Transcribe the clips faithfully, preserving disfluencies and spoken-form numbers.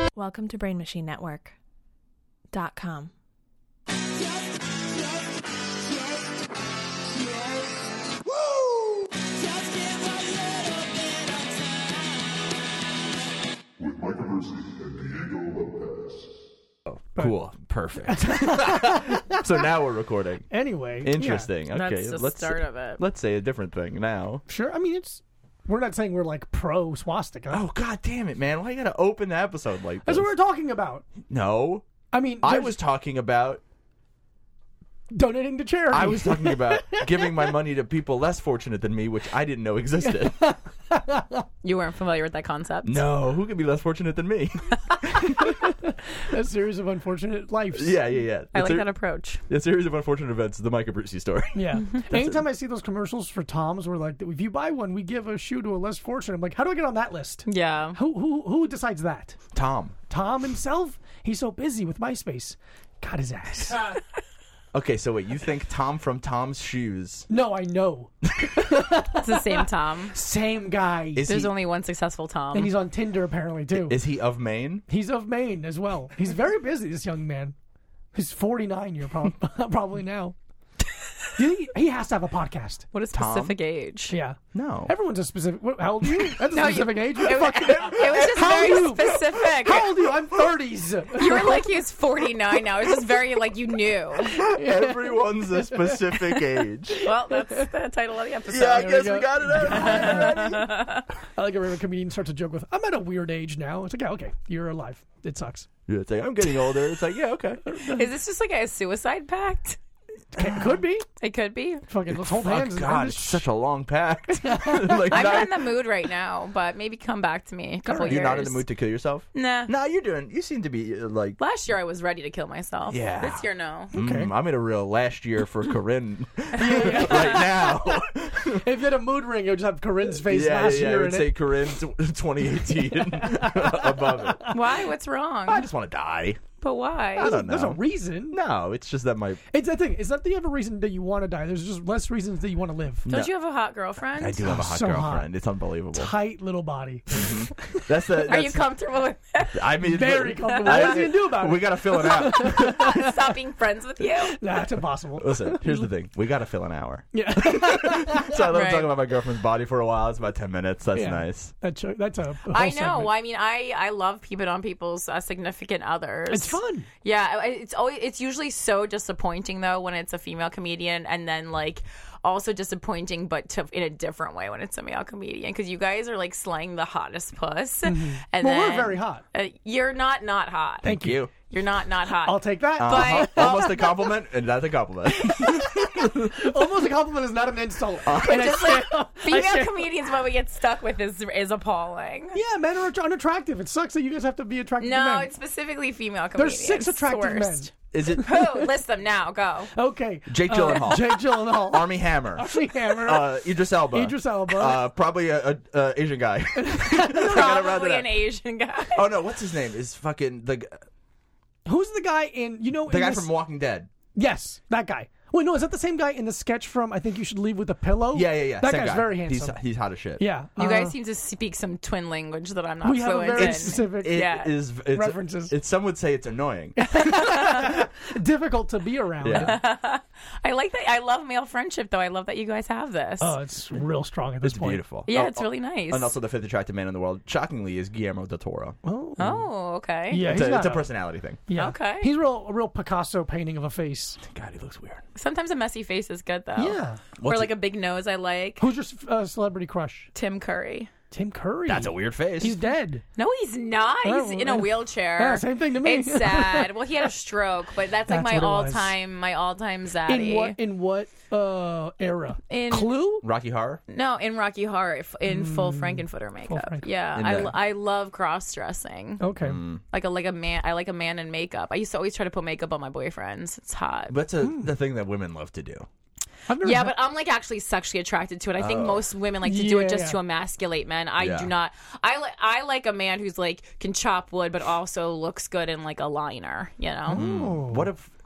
Welcome to Brain Machine Network dot com. With Micah Mercy and Diego Lopez. Oh, cool. Perfect. So now we're recording. Anyway. Interesting. Yeah. Okay. That's the let's start of it. Let's say a different thing now. Sure. I mean, it's. We're not saying we're like pro swastika. Oh, god damn it, man. Why you gotta open the episode like this? That's what we're talking about. No. I mean, I there's was talking about donating to charity. I was talking about giving my money to people less fortunate than me, which I didn't know existed. You weren't familiar with that concept? No, who could be less fortunate than me? A series of unfortunate lives. yeah, yeah, yeah. I It's like a, that approach. a series of unfortunate events, the Micah Brucey story. Yeah. Anytime I see those commercials for Toms where like, if you buy one, we give a shoe to a less fortunate. I'm like, how do I get on that list? Yeah. Who who who decides that? Tom. Tom himself? He's so busy with MySpace. Got his ass. Okay, so wait, you think Tom from Tom's Shoes No, I know. It's the same Tom. Same guy. is There's he, only one successful Tom. and he's on Tinder apparently too. is he of Maine? He's of Maine as well. He's very busy, this young man. He's forty-nine year prob- probably now. Do you think he has to have a podcast? What a specific age. Yeah. No. Everyone's a specific. What, how old are you? That's a No, you- specific age. It, What the was- fuck? it was just How very old are you? specific. How old are you? I'm thirties. You were like he was forty-nine now. It's just very like you knew. Everyone's a specific age. Well, that's the title of the episode. Yeah, I There guess we we, go. got it out. I like it when a comedian starts a joke with, I'm at a weird age now. It's like, yeah, okay, you're alive. It sucks. Yeah, it's like, I'm getting older. It's like, yeah, okay. Is this just like a suicide pact? It could be. It could be. Fucking let's hold Oh, hands. and God, end it's this such a long pact. like, I'm not, not in the mood right now, but maybe come back to me a couple Alright. years. you're not in the mood to kill yourself? Nah. No, you're doing, you seem to be uh, like, Last year I was ready to kill myself. Yeah. This year, no. Okay. mm, I'm in a real last year for Corinne right now. If you had a mood ring, it would just have Corinne's face yeah, last yeah, I year would in say it. Corinne t- twenty eighteen above it. Why? What's wrong? I just want to die. But why? I don't know. There's a reason. No, it's just that my It's the thing. It's not that you have a reason that you want to die. There's just less reasons that you want to live. Don't No. you have a hot girlfriend? I do have a hot So girlfriend. hot. It's unbelievable. Tight little body. That's the. That's, Are you comfortable with that? I mean, Very comfortable. I- What is he gonna do about it? We gotta fill an hour. Stop being friends with you? Nah, it's impossible. Listen, here's the thing. We gotta fill an hour. Yeah. So I let Right. him talk about my girlfriend's body for a while. It's about ten minutes. That's Yeah. nice. That's a, that's a whole I know. segment. I mean, I I love peeping on people's uh, significant others. It's fun. Yeah, I- it's always it's usually so disappointing though when it's a female comedian, and then like also disappointing, but to, in a different way when it's a male comedian, because you guys are like slaying the hottest puss, and Well, then we're very hot. Uh, you're not not hot. Thank you. You're not not hot. I'll take that. Uh-huh. But- Almost a compliment, and that's a compliment. Almost a compliment is not an insult. Uh, And I Just stand- like I female stand- comedians, what we get stuck with is is appalling. Yeah, men are unattractive. It sucks that you guys have to be attracted to No, men. it's specifically female There's comedians. six attractive It's the men. worst. Is it Who? List them now. Go. Okay. Jake Uh, Gyllenhaal? Jake Gyllenhaal. Army Hammer? Armie Hammer. Uh, Idris Elba. Idris Elba. Uh, probably a, a, a Asian guy. I gotta round Probably it an out. Asian guy. Oh no, what's his name? Is fucking the Who's the guy in, you know, the in guy this- from Walking Dead. Yes, that guy. Wait, no, is that the same guy in the sketch from I Think You Should Leave with a Pillow? Yeah, yeah, yeah. That same guy's guy. very He's handsome. he's hot as shit. Yeah. You uh, guys seem to speak some twin language that I'm not we have a fluent very in. specific It Yeah. is- it's, references. It's some would say it's annoying. difficult to be around. Yeah. I like that. I love male friendship, though. I love that you guys have this. Oh, it's real strong at this It's point. beautiful. yeah, Oh, it's really nice. And also the fifth attractive man in the world, shockingly, is Guillermo del Toro. Oh, oh, okay. yeah, It's he's a, got it's a personality thing. Yeah. Okay. He's real, a real Picasso painting of a face. God, he looks weird. Sometimes a messy face is good, though. Yeah. Or What's like it- a big nose. I like Who's your uh, celebrity crush? Tim Curry. Tim Curry. That's a weird face. He's dead. No, he's not. Oh, He's in a yeah. wheelchair. Yeah, same thing to me. It's sad. Well, he had a stroke, but that's like That's my what it was. all-time, my all-time zaddy. In what in what uh, era? In- Clue? Rocky Horror. No, in Rocky Horror, if- in full Frankenfooter makeup. Frank- Yeah, In I, the- lo- I love cross dressing. Okay. Mm. Like a like a man. I like a man in makeup. I used to always try to put makeup on my boyfriends. It's hot. But it's a, Hmm. the thing that women love to do. I've never Yeah, had- but I'm like actually sexually attracted to it. I think Oh. most women like to do Yeah, it just yeah. to emasculate men. I Yeah. do not. I like I like a man who's like can chop wood, but also looks good in like a liner. You know. Oh. What if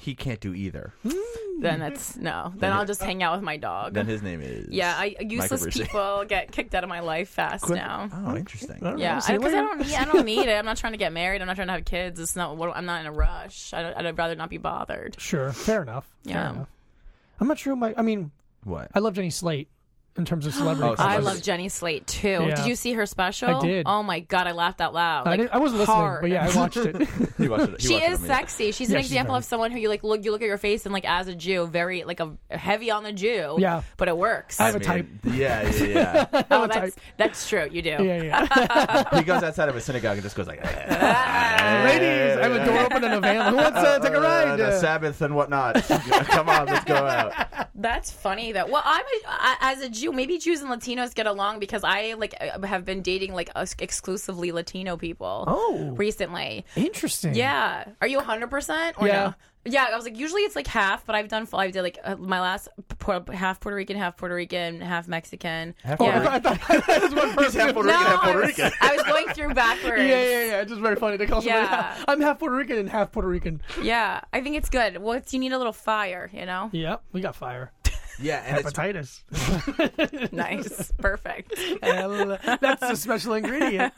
he can't do either. then that's no. Then I'll just hang out with my dog. Then his name is yeah, I, useless Michael Brucey. people get kicked out of my life fast now. Oh, interesting. I don't know. Yeah, See you because I, later. don't need. I don't need it. I'm not trying to get married. I'm not trying to have kids. It's not. What, I'm not in a rush. I don't, I'd rather not be bothered. Sure, fair enough. Fair Yeah. enough. I'm not sure. My, I mean, What? I love Jenny Slate in terms of celebrity. Oh, I Celebrity. love Jenny Slate too. Yeah. Did you see her special? I did. Oh my god, I laughed out loud. I, Like, didn't, I wasn't hard. listening, but yeah, I watched it. He watched it. He She watched it is on me. sexy. She's Yeah, an she's example very- of someone who you like look. You look at your face and like as a Jew, very like a heavy on the Jew. Yeah. but it works. I have I a type. mean, Yeah, yeah, yeah. oh, a that's type. that's true. You do. Yeah, yeah. He goes outside of a synagogue and just goes like, Ladies, I have a door open in a van. Who wants to take a Uh, ride? the Sabbath and whatnot. Come on, let's go out. That's funny though. Well, I'm a, I, as a Jew. Maybe Jews and Latinos get along because I like have been dating like us- exclusively Latino people. Oh. recently. Interesting. Yeah. Are you one hundred percent or Yeah. no? Yeah, I was like, usually it's like half, but I've done, I did like uh, my last Pu- half Puerto Rican, half Puerto Rican, half Mexican. Half Oh, Puerto I thought, I thought that was one He's person. half Puerto No, Rican, half I Puerto was, Rican. I was going through backwards. Yeah, yeah, yeah. It's just very funny to call somebody. Yeah. I'm half Puerto Rican and half Puerto Rican. Yeah, I think it's good. Well, it's, you need a little fire, you know? Yep, we got fire. Yeah, and it's Hepatitis. Nice. Perfect. Hell, that's a special ingredient.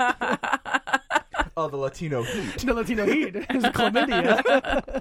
oh the Latino heat. The Latino heat is chlamydia.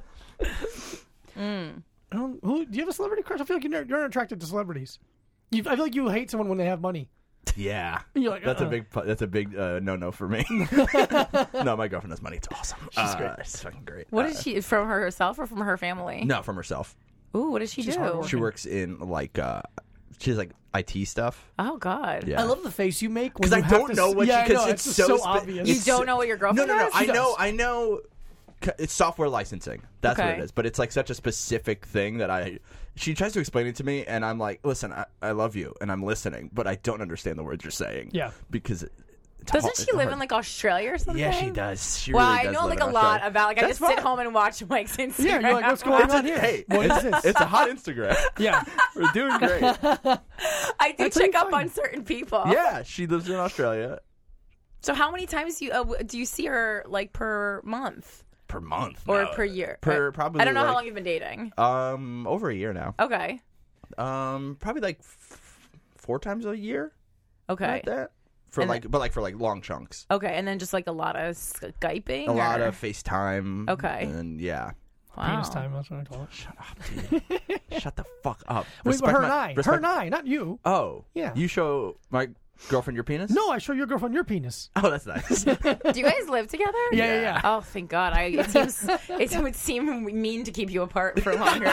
Mm. I don't, who, do you have a celebrity crush? I feel like you're, you're not attracted to celebrities. You, I feel like you hate someone when they have money. Yeah, You're like, that's uh-uh. a big pu- that's a big uh, no no for me. No, my girlfriend has money. It's awesome. She's great. She's fucking great. What Uh, is she, from her herself or from her family? No, from herself. Ooh, what does she She's do? hardworking. She works in like uh, she has like I T stuff. Oh, God. Yeah. I love the face you make when Because you I have don't to know s- what yeah, she, I know, because it's it's just so, so spe- obvious. You it's don't so- know what your No, girlfriend no, no. does? I She know, does. I know. c- It's software licensing. That's what Okay. it is. But it's like such a specific thing that I. She tries to explain it to me, and I'm like, "Listen, I, I love you, and I'm listening, but I don't understand the words you're saying." Yeah. Because it, it's Doesn't hard- she it's live hard. in like Australia or something? Yeah, she does. She Well, really I does know live like in a lot Australia. about like I That's just sit fine. home and watch Mike's Instagram. Yeah, you're like, what's going on here? Hey, What it's, is this? it's a hot Instagram. Yeah. We're doing great. I do That's check really up fun. on certain people. Yeah, she lives in Australia So how many times do you uh, w- do you see her like per month per month or no. per year? Per Uh, probably. I don't know like, how long you've been dating. Um, over a year now. Okay. Um, probably like f- four times a year. Okay. Like that. For And like, but like for like long chunks. Okay, and then just like a lot of Skyping. A lot or- of FaceTime. Okay. And yeah. wow. Penis time, that's what I call it. Shut up, dude. Shut the fuck up. Wait, but Respect her my- and I. Her respect- and I, not you. Oh. Yeah. You show my girlfriend your penis? No, I show your girlfriend your penis. Oh, that's nice. Do you guys live together? Yeah, yeah, yeah. Oh, thank God! I it seems it would seem mean to keep you apart for longer.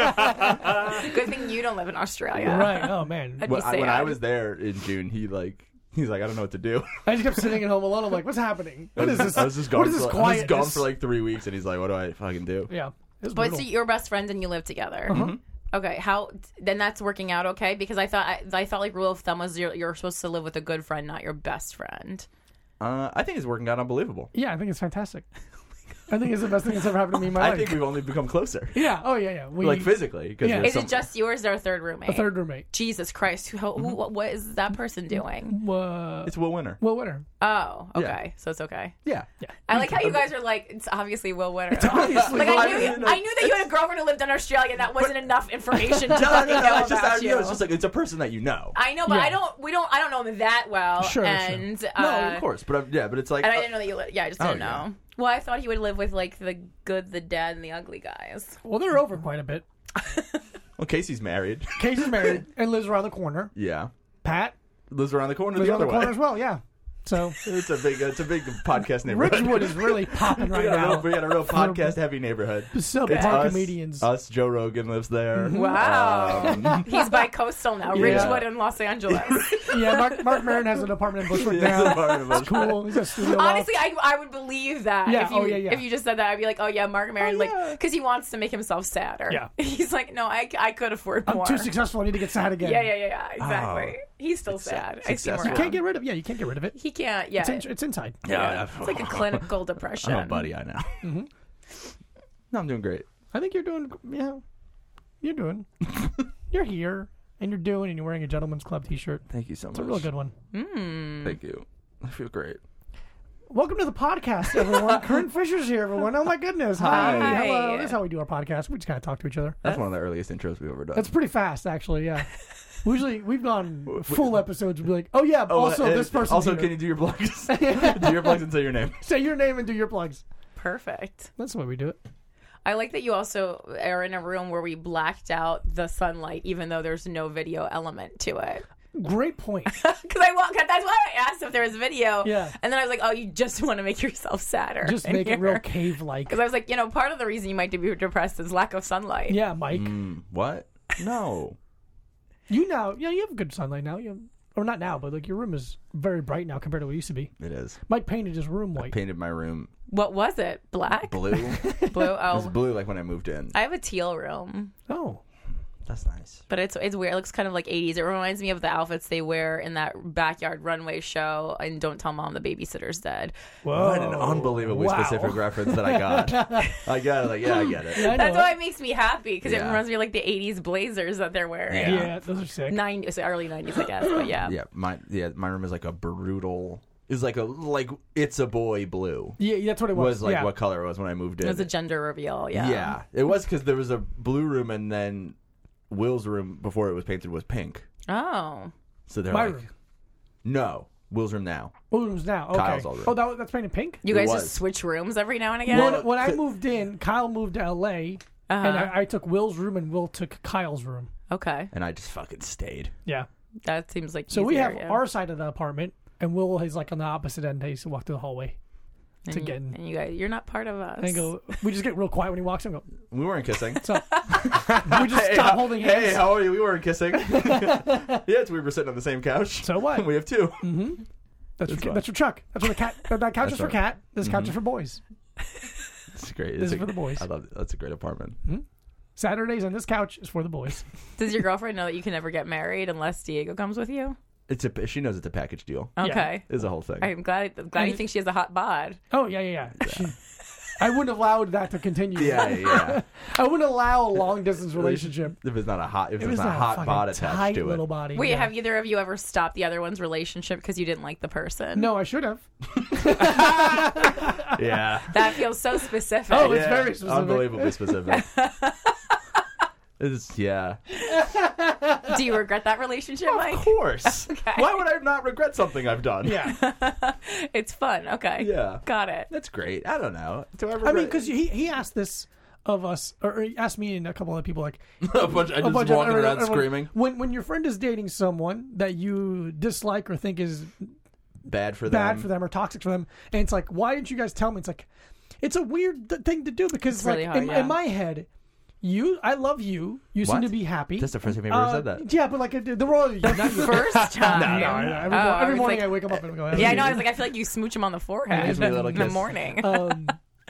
Good thing you don't live in Australia. Right. Oh, man. That'd when, be I, when I sad. was there in June, he like he's like, I don't know what to do. I just kept sitting at home alone. I'm like, what's happening? What I is was, this? I was just gone. What is this for, I was quietness? gone for like three weeks, and he's like, "What do I fucking do?" Yeah. It was But brutal. so you're best friends and you live together. Mm-hmm. Okay, how then that's working out okay? Because I thought I, I thought like rule of thumb was you're, you're supposed to live with a good friend, not your best friend. Uh, I think it's working out unbelievable. Yeah, I think it's fantastic. I think it's the best thing that's ever happened to me in my I life. think we've only become closer, Yeah. Oh, yeah, yeah. We, like physically. Cause Yeah. there's Is some- it just you or is there a third roommate? a third roommate. Jesus Christ! Who, who, what, what is that person doing? Uh, It's Will Winter. Will Winter. Oh, Yeah. okay, so it's okay. Yeah. Yeah. I like how you guys are like, it's obviously Will Winter. obviously like Will I Winter. knew, I knew that you had a girlfriend who lived in Australia, and that wasn't enough information to No, no, fucking no. know It's just, about I, you. know, it's just like it's a person that you know. I know, but Yeah. I don't. We don't. I don't know them that well. Sure, sure. and no, uh, of course, but uh, yeah, but it's like And I didn't know that you. Li- yeah, I just Oh, didn't yeah. know. Well, I thought he would live with like the good, the dad, and the ugly guys. Well, they're over quite a bit. well, Casey's married. Casey's married and lives around the corner. Yeah, Pat lives around the corner lives the around other the corner way. as well, yeah. So It's a big, it's a big podcast neighborhood. Ridgewood is really popping we right got a now. real, we got a real podcast heavy neighborhood. Sub It's par us, comedians. us. Joe Rogan lives there. Wow, Um, he's bi-coastal now. Yeah. Ridgewood and Los Angeles. Yeah, Mark, Mark Maron has an apartment in Bushwick He's a now. part of It's us. cool. He's got a studio loft. Honestly, I, I would believe that. Yeah, If you, oh, yeah, yeah. If you just said that, I'd be like, oh yeah, Mark Maron, Oh, like, yeah. because he wants to make himself sadder. Yeah. He's like, no, I, I could afford I'm more. too successful. I need to get sad again. Yeah, yeah, yeah, yeah, exactly. Oh. He's still sad. I see him successful. You around. can't get rid of. Yeah, you can't get rid of it. He can't. Yeah, It's, in, it's inside. Yeah, it's like a clinical depression. Oh, buddy, I know. Mm-hmm. No, I'm doing great. I think you're doing. Yeah, you're doing. You're here and you're doing, and you're wearing a Gentleman's Club T-shirt. Thank you so much. It's a real good one. Mm. Thank you. I feel great. welcome to the podcast, everyone. Corinne Fisher's here, everyone. Oh my goodness. Hi. Hi. Hello. This is how we do our podcast. We just kind of talk to each other. That's one of the earliest intros we've ever done. That's pretty fast, actually. Yeah. We Usually, we've gone full episodes. We'll be like, oh yeah. Oh, also, and this person. Also, can you do your plugs? do your plugs and say your name. say your name and do your plugs? Perfect. That's the way we do it. I like that you also are in a room where we blacked out the sunlight, even though there's no video element to it. Great point. Because I want, that's why I asked if there was video. Yeah. And then I was like, oh, you just want to make yourself sadder. Just make it real cave-like. Because I was like, you know, part of the reason you might be depressed is lack of sunlight. Yeah, Mike. Mm, what? No. You now, yeah, you have good sunlight now. You have, or not now, but like your room is very bright now compared to what it used to be. It is. Mike painted his room white. Painted my room What was it? Black? blue. It Blue? was Oh. blue like when I moved in. I have a teal room. Oh, That's nice. But it's it's weird. It looks kind of like eighties. It reminds me of the outfits they wear in that backyard runway show and Don't Tell Mom the Babysitter's Dead. whoa! What an unbelievably Wow. specific reference that I got. I got it. Like, yeah, I get it. Yeah, I know That's it. why it makes me happy because it Yeah. reminds me of like the eighties blazers that they're wearing. Yeah. Yeah, those are sick. nineties, early nineties, I guess. But yeah. Yeah, my yeah, my room is like a brutal. It's like a like it's a boy blue. Yeah, that's what it was. Was like yeah. what color it was when I moved in. It was a gender reveal. Yeah. Yeah, it was because there was a blue room and then Will's room before it was painted was pink. Oh. So they're My like, room. no, Will's room now. Oh, it was now. Okay. Kyle's old room. Oh, that, was- that's painted pink? You It guys was. just switch rooms every now and again? When, when I moved in, Kyle moved to L A, Uh-huh. and I, I took Will's room, and Will took Kyle's room. Okay. And I just fucking stayed. Yeah. That seems like So we easier, have yeah. our side of the apartment, and Will is like on the opposite end. He used to walk through the hallway and to you, get in. And you guys, you're not part of us. And go, we just get real quiet when he walks in and go, We weren't kissing. so we just Hey, stop how- holding hands. Hey, how are you? We weren't kissing. Yeah, it's, we were sitting on the same couch. So what? We have two. That's, That's for, fine. that's for Chuck. That's for the cat. That couch That's is for right. Mm-hmm. cat. This couch is for boys. It's great. This It's is a- for the boys. I love it. That's a great apartment. Saturdays and this couch is for the boys. Does your girlfriend know that you can never get married unless Diego comes with you? It's a. She knows it's a package deal. Okay. It's a whole thing. I'm glad, glad you think she has a hot bod. Oh yeah, yeah, yeah. She- I wouldn't have allowed that to continue. yeah, yeah. I wouldn't allow a long distance relationship. If it's not a hot, if It it's was not a a hot fucking bod attached tight to little it. body. Wait, yeah. have either of you ever stopped the other one's relationship because you didn't like the person? No, I should have. Yeah. That feels so specific. Oh, it's Yeah, very specific. Unbelievably specific. It's yeah. Do you regret that relationship, Of Mike? course. Okay. Why would I not regret something I've done? Yeah. It's fun. Okay. Yeah. Got it. That's great. I don't know. Do I regret? I mean, because he he asked this of us, or he asked me and a couple other people, like a bunch. I a just bunch walking of around everyone- screaming. When when your friend is dating someone that you dislike or think is Bad for them. bad for them or toxic for them, and it's like, why didn't you guys tell me? It's like, it's a weird th- thing to do because It's like really hard, in, yeah. in my head, you, I love you. You seem What? to be happy. That's the first time you've ever Uh, said that. Yeah, but like uh, the role. Not you. First time. No, no, no. Every, Oh, mo- I every was morning like- I wake him up and go. Yeah, I know. I was like, I feel like you smooch him on the forehead Gives me a in little the kiss. morning. um,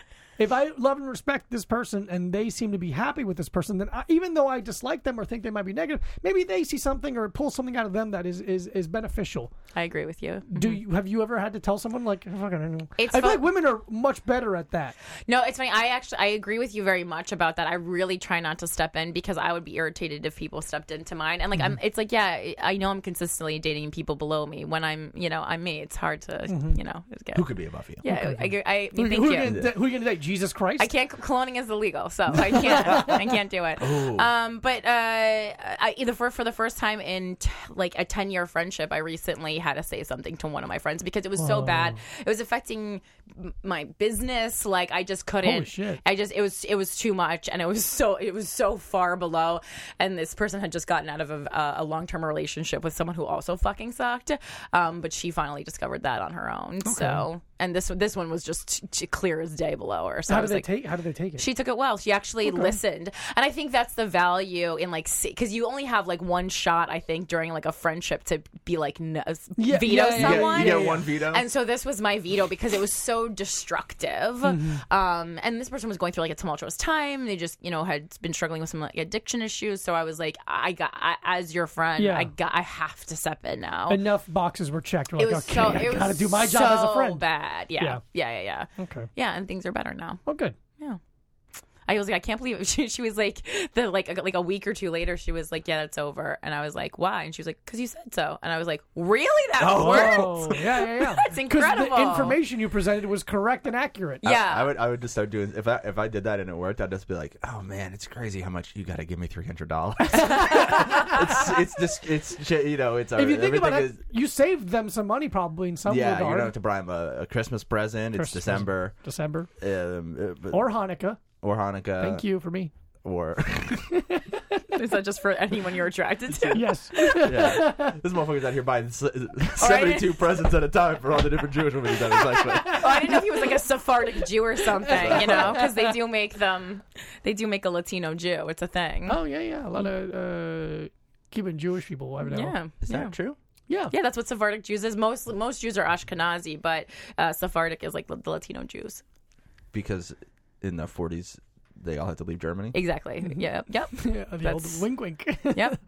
if I love and respect this person and they seem to be happy with this person, then I, even though I dislike them or think they might be negative, maybe they see something or pull something out of them that is is, is beneficial. I agree with you. Do you have you ever had to tell someone like? Fucking, It's I feel fun- like women are much better at that. No, it's funny. I actually I agree with you very much about that. I really try not to step in because I would be irritated if people stepped into mine. And like I'm, it's like yeah, I know I'm consistently dating people below me. When I'm, you know, I'm me. It's hard to, you know, it's good. Who could be above you? Yeah, I, I, I Who, mean, who, thank are you. you gonna, who are you gonna date? Jesus Christ? I can't. Cloning is illegal, so I can't. I can't do it. Um, but uh, I, either for for the first time in t- like a ten year friendship, I recently had to say something to one of my friends because it was so bad. It was affecting m- my business. Like I just couldn't. Holy shit. I just it was it was too much, and it was so it was so far below. And this person had just gotten out of a, a long term relationship with someone who also fucking sucked. Um, but she finally discovered that on her own. So and this this one was just t- t- clear as day below her. So I how did was they like, take? How did they take it? she took it well. She actually listened, and I think that's the value in like because you only have like one shot. I think during like a friendship to be like no, Yeah, veto yeah, yeah. You get, someone. you get one veto. And so this was my veto because it was so destructive. Mm-hmm. Um, and this person was going through like a tumultuous time. They just, you know, had been struggling with some like addiction issues. So I was like, I got, I, as your friend, Yeah. I got, I have to step in now. Enough boxes were checked. We're it like, was okay, so, I it gotta was do my job so as a friend. bad. Yeah. Yeah. yeah, yeah, yeah, Okay. Yeah, and things are better now. Well, good. Yeah. I was like, I can't believe it. She, she was like, the like a, like a week or two later, she was like, yeah, it's over. And I was like, why? And she was like, because you said so. And I was like, really? That Oh, worked? Oh, yeah, yeah, yeah. That's incredible. Because the information you presented was correct and accurate. Yeah. I would I would just start doing if I if I did that and it worked, I'd just be like, oh man, it's crazy how much you got to give me three hundred dollars. it's it's just it's you know it's If you think about it, is, you saved them some money probably in some yeah, regard. you don't have to buy them a, a Christmas present. Christmas it's December, December. um, uh, but- Or Hanukkah. or Hanukkah. Thank you for me. Or Is that just for anyone you're attracted to? Yes. yeah, this motherfucker's out here buying s- seventy-two presents at a time for all the different Jewish women he's having sex with. Oh, I didn't know if he was like a Sephardic Jew or something, you know, because they do make them, they do make a Latino Jew. It's a thing. Oh, yeah, yeah. A lot of uh, Cuban Jewish people I know. yeah. Is yeah. that true? Yeah. Yeah, that's what Sephardic Jews is. Most most Jews are Ashkenazi, but uh, Sephardic is like the, the Latino Jews. Because in the forties they all had to leave Germany. Exactly. Yeah. Yep. Yeah, the That's- old wink wink. Yep.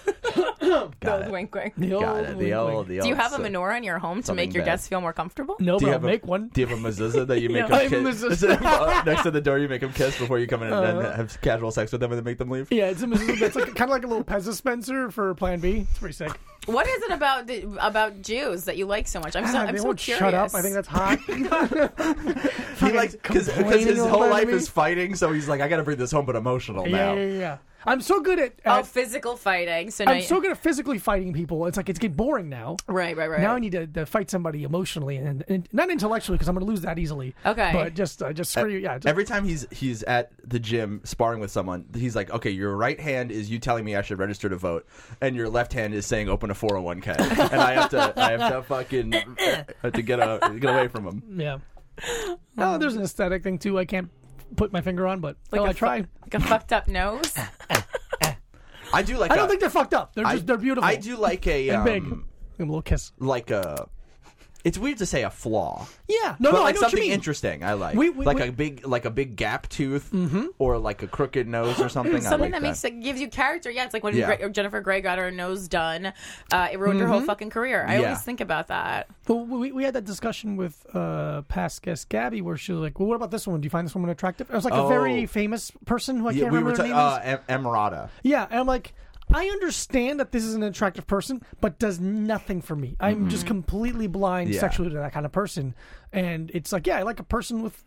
Got it. Wink, wink. The Got old it. The wink, old, wink. the Do you old have a so- menorah in your home to something make your bad. guests feel more comfortable? No, Do but you I'll have a- make one. Do you have a mezuzah that you make Yeah. I them have a kiss mezuzah. next to the door? You make them kiss before you come in and Uh, then have casual sex with them and then make them leave. Yeah, it's, a, it's like kind of like a little Pez dispenser for Plan B. It's pretty sick. What is it about the, about Jews that you like so much? I'm so Ah, I'm they so won't curious. shut up. I think that's hot. He likes because complaining his all whole over life me. is fighting, so he's like, I got to bring this home, but emotional yeah, now. yeah, yeah. I'm so good at. Oh, at physical fighting. So now I'm you- so good at physically fighting people. It's like it's getting boring now. right, right, right. Now I need to, to fight somebody emotionally and, and not intellectually because I'm going to lose that easily. Okay. But just uh, just screw you. Yeah. Just, Every time he's he's at the gym sparring with someone, he's like, okay, your right hand is you telling me I should register to vote, and your left hand is saying open a four oh one k, and I have to I have to fucking I have to get a, get away from him. yeah. Oh, there's an aesthetic thing too. I can't put my finger on, but like oh, a I try. fu- like a fucked up nose. I do like. I don't a- think they're fucked up. They're I- just they're beautiful. I do like a and um, big. Give 'em a little kiss. like a. It's weird to say a flaw. Yeah. No, but no, like I know what you something mean. interesting. I like We- we- like we- a big like a big gap tooth or like a crooked nose or something. I Something like that makes it gives you character. Yeah, it's like when Yeah. Gre- Jennifer Grey got her nose done. Uh, it ruined her Mm-hmm. whole fucking career. I Yeah. always think about that. Well, we, we had that discussion with uh, past guest Gabby where she was like, well, what about this one? Do you find this woman attractive? It was like a Oh. very famous person who I Yeah, can't we remember were her ta- name is. uh, Em- Emirata. Yeah, and I'm like, I understand that this is an attractive person, but does nothing for me. I'm just completely blind Yeah. sexually to that kind of person. And it's like, yeah, I like a person with,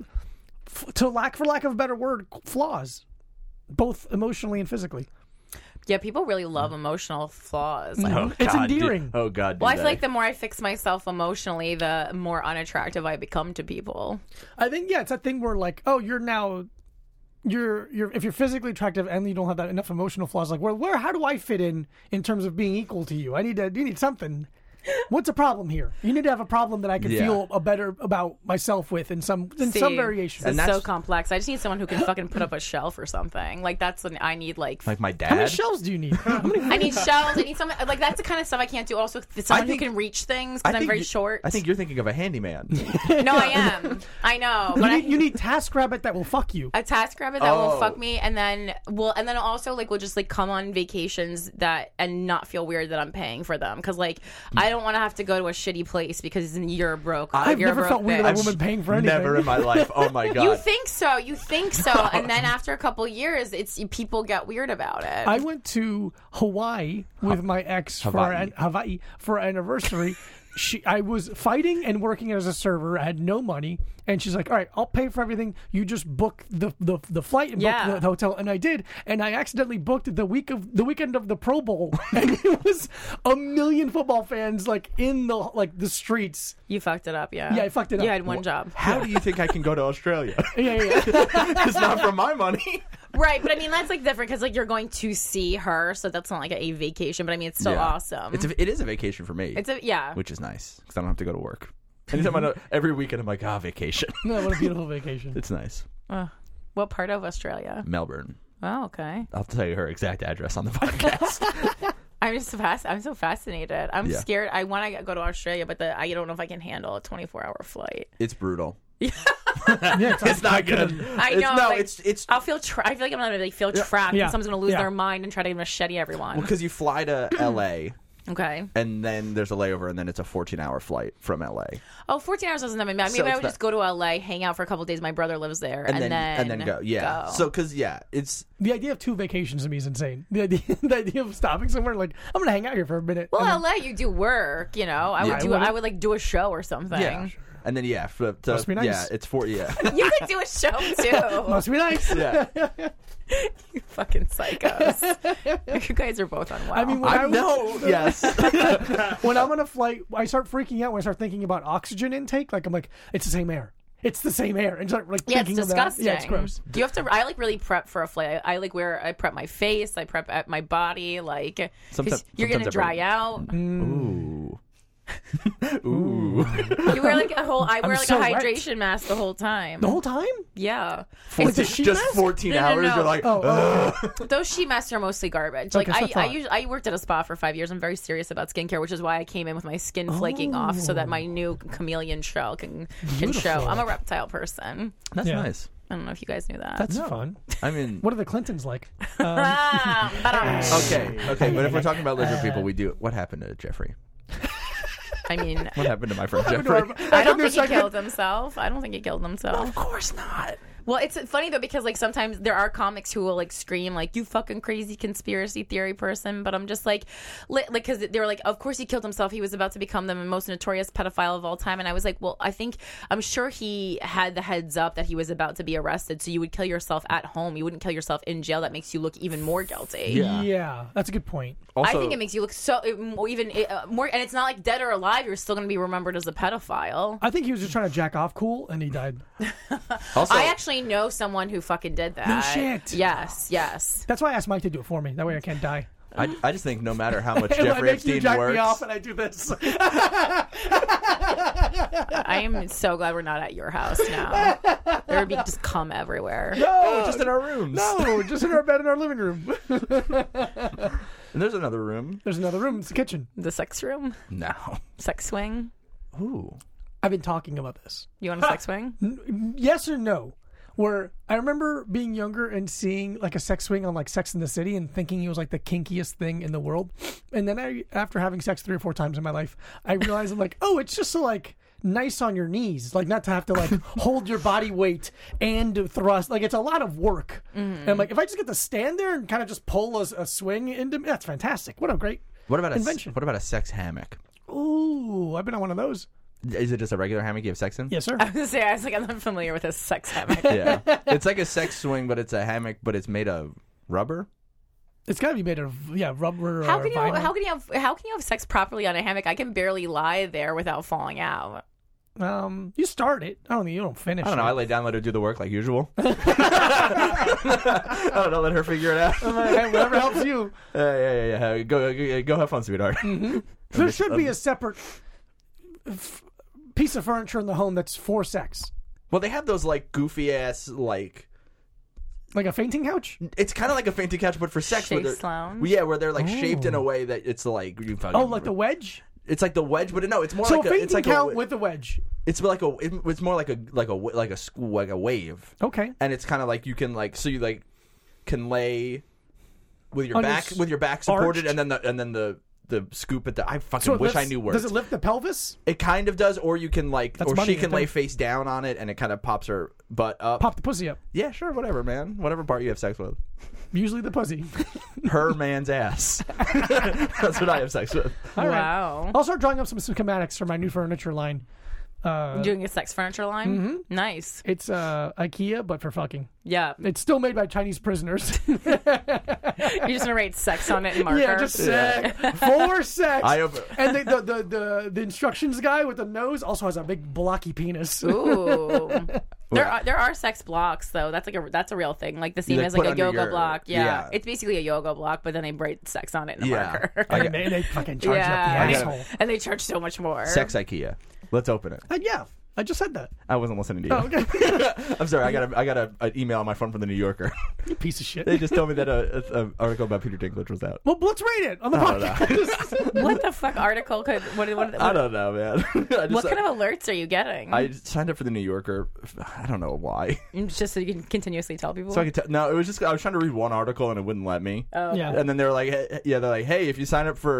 f- to lack for lack of a better word, flaws, both emotionally and physically. Yeah, people really love emotional flaws. Like, Oh, It's God, do- endearing. oh God. do well, I feel they. like the more I fix myself emotionally, the more unattractive I become to people. I think, yeah, it's that thing where like, oh, you're now. You're you're if you're physically attractive and you don't have that enough emotional flaws, like where where how do I fit in in terms of being equal to you? I need to you need something. What's the problem here? You need to have a problem that I can Yeah. feel a better about myself with in some in See, some variation. It's And so that's- complex. I just need someone who can fucking put up a shelf or something. Like that's what I need. Like, like my dad. How many shelves do you need? How many- I need shelves. I need someone like that's the kind of stuff I can't do. Also, someone think- who can reach things I because I'm think very you- short. I think you're thinking of a handyman. no, I am. I know. you, But I, need, you need TaskRabbit that will fuck you. a task rabbit that Oh. will fuck me, and then will, and then also like will just like come on vacations that and not feel weird that I'm paying for them because like I don't want to have to go to a shitty place because you're broke. I've you're a never broke felt weird bitch. about a woman paying for anything. Never in my life. Oh my God. You think so? You think so? And then after a couple years, it's people get weird about it. I went to Hawaii with my ex for Hawaii. an, Hawaii for our anniversary. She, I was fighting and working as a server. I had no money, and she's like, "All right, I'll pay for everything. You just book the the, the flight and Yeah. book the, the hotel." And I did, and I accidentally booked the week of the weekend of the Pro Bowl, and it was a million football fans like in the like the streets. you fucked it up, yeah. Yeah, I fucked it up. You had one job. How do you think I can go to Australia? Yeah, yeah, yeah. It's not from my money. Right, but I mean that's like different because like you're going to see her, so that's not like a vacation. But I mean it's still Yeah. awesome. It's a, it is a vacation for me. It's a yeah. which is nice because I don't have to go to work. Anytime I know, every weekend I'm like, ah, vacation. No, what a beautiful vacation. It's nice. Uh, what part of Australia? Melbourne. Oh, okay. I'll tell you her exact address on the podcast. I'm just fast. I'm so fascinated. I'm Yeah. scared. I want to go to Australia, but the, I don't know if I can handle a twenty-four hour flight. It's brutal. Yeah, it's, It's not good. I It's- know. no, like, it's it's I'll feel. Tra- I feel like I'm gonna like feel trapped. Yeah. And someone's gonna lose Yeah. their mind and try to machete everyone. because you fly to L A Okay. and then there's a layover, and then it's a fourteen hour flight from L A. Oh, fourteen hours doesn't that mean? I mean, So I it's would not- just go to L A, hang out for a couple of days. My brother lives there, And, and, then, then and then go. Yeah. go. So because yeah, it's The idea of two vacations to me is insane. The idea, the idea of stopping somewhere like I'm gonna hang out here for a minute. well, and then- L A, you do work. You know, I Yeah. would do. I would like do a show or something. yeah. And then yeah, for, to, Must be nice. yeah, it's for yeah. You could do a show too. must be nice. yeah. You fucking psychos. You guys are both unwell. I mean, when I I was, know. Yes. when I'm on a flight, I start freaking out when I start thinking about oxygen intake. Like I'm like, it's the same air. It's the same air, and start like yeah, it's thinking of that. disgusting. Yeah, it's gross. You have to. I like really prep for a flight. I, I like where I prep my face. I prep at my body. Like 'cause Sometimes- you're gonna sometimes dry every- out. Ooh. Ooh. You wear like a whole. I wear like so a wet. hydration mask the whole time. The whole time? Yeah. With the sheet Just mask? fourteen No, no, hours. no. You're like, Oh, "Ugh." okay. Those sheet masks are mostly garbage. Like Okay, so I, I I thought. usually I worked at a spa for five years. I'm very serious about skincare, which is why I came in with my skin flaking off so that my new chameleon shell can can show. Beautiful. I'm a reptile person. That's Yeah. nice. I don't know if you guys knew that. That's No. fun. I mean, What are the Clintons like? Um, Ah, ba-dum. okay, okay, but if we're talking about lizard people, we do. What happened to Jeffrey? I mean, What happened to my friend happened Jeffrey? to our- I don't After think he second- killed himself. I don't think he killed himself. Of course not. Well, it's funny though because like sometimes there are comics who will like scream like you fucking crazy conspiracy theory person, but I'm just like, li- like because they were like, of course he killed himself. He was about to become the most notorious pedophile of all time, and I was like, well, I think I'm sure he had the heads up that he was about to be arrested. So you would kill yourself at home. You wouldn't kill yourself in jail. That makes you look even more guilty. Yeah. yeah, that's a good point. Also, I think it makes you look so uh, even uh, more, and it's not like dead or alive. You're still going to be remembered as a pedophile. I think he was just trying to jack off cool, and he died. also, I actually know someone who fucking did that. shit. Yes, yes. That's why I asked Mike to do it for me. That way I can't die. I, I just think no matter how much It Jeffrey makes you Epstein jack works, me off, and I do this. I am so glad we're not at your house now. There would be just cum everywhere. oh, just in our rooms. No, just in our bed in our living room. And there's another room. There's another room. It's the kitchen. The sex room, No. sex swing. Ooh. I've been talking about this. You want a sex swing? Yes or no? Where I remember being younger and seeing like a sex swing on like Sex in the City and thinking it was like the kinkiest thing in the world. And then I, after having sex three or four times in my life, I realized I'm like, oh, it's just so like nice on your knees, like not to have to like hold your body weight and thrust. Like it's a lot of work. And I'm like, if I just get to stand there and kind of just pull a, a swing into me, that's fantastic. What a great What about a invention. what about a sex hammock? Ooh, I've been on one of those. Is it just a regular hammock you have sex in? Yes, sir. I was gonna say I was like I'm not familiar with a sex hammock. Yeah. It's like a sex swing, but it's a hammock, but it's made of rubber. It's got to be made of yeah rubber. How or can you vinyl. how can you have how can you have sex properly on a hammock? I can barely lie there without falling out. Um, you start it. I don't think you don't finish. I don't know. it. I lay down, let her do the work like usual. I don't know. Let her figure it out. Hey, whatever helps you. Uh, yeah, yeah, yeah. Go, go, go have fun, sweetheart. There should be a separate f- piece of furniture in the home that's for sex, Well, they have those like goofy ass like. like a fainting couch. It's kind of like a fainting couch, but for sex. where Chaise they're- lounge? Yeah, where they're like shaped in a Oh. way that it's like you fucking. Oh, like the wedge. It's like the wedge, but no, it's more So like a. fainting It's like count a, with the wedge. It's like a. It's more like a like a like a like a wave, Okay. and it's kind of like you can like so you like can lay with your On your back s- with your back supported, arched? and then the and then the the scoop at the. I fucking So it wish I lifts- knew words. Does it lift the pelvis? It kind of does, or you can like, That's or money she can right lay there. face down on it, and it kind of pops her butt up. Pop the pussy up. Yeah, sure, whatever, man. Whatever part you have sex with. Usually the pussy. Her man's ass. That's what I have sex with. All right. Wow. I'll start drawing up some schematics for my new furniture line. Uh, Doing a sex furniture line? Mm-hmm. Nice. it's uh, IKEA, but for fucking. Yeah. It's still made by Chinese prisoners. You're just gonna write sex on it in marker. yeah, just sex. For sex. I open- and the, the, the, the, the instructions guy with the nose also has a big blocky penis. Ooh. There are there are sex blocks though. That's like a that's a real thing. Like the same like, as like put a under yoga your- block. Yeah. yeah. It's basically a yoga block, but then they write sex on it in a Yeah. marker. I And got- they, they fucking charge yeah. up the I got- asshole. And they charge so much more. Sex IKEA. Let's open it. Uh, yeah, I just said that. I wasn't listening to you. Oh, okay. I'm sorry. I got a, I got a, an email on my phone from the New Yorker. You piece of shit. They just told me that a, a, a article about Peter Dinklage was out. Well, let's rate it on the I don't know. podcast. What the fuck article could what what, what, I don't know, man. I just, what kind of alerts are you getting? I signed up for the New Yorker. I don't know why. Just so you can continuously tell people. So I could tell. No, it was just I was trying to read one article and it wouldn't let me. oh. Yeah. And then they were like, hey, yeah, they're like, hey, if you sign up for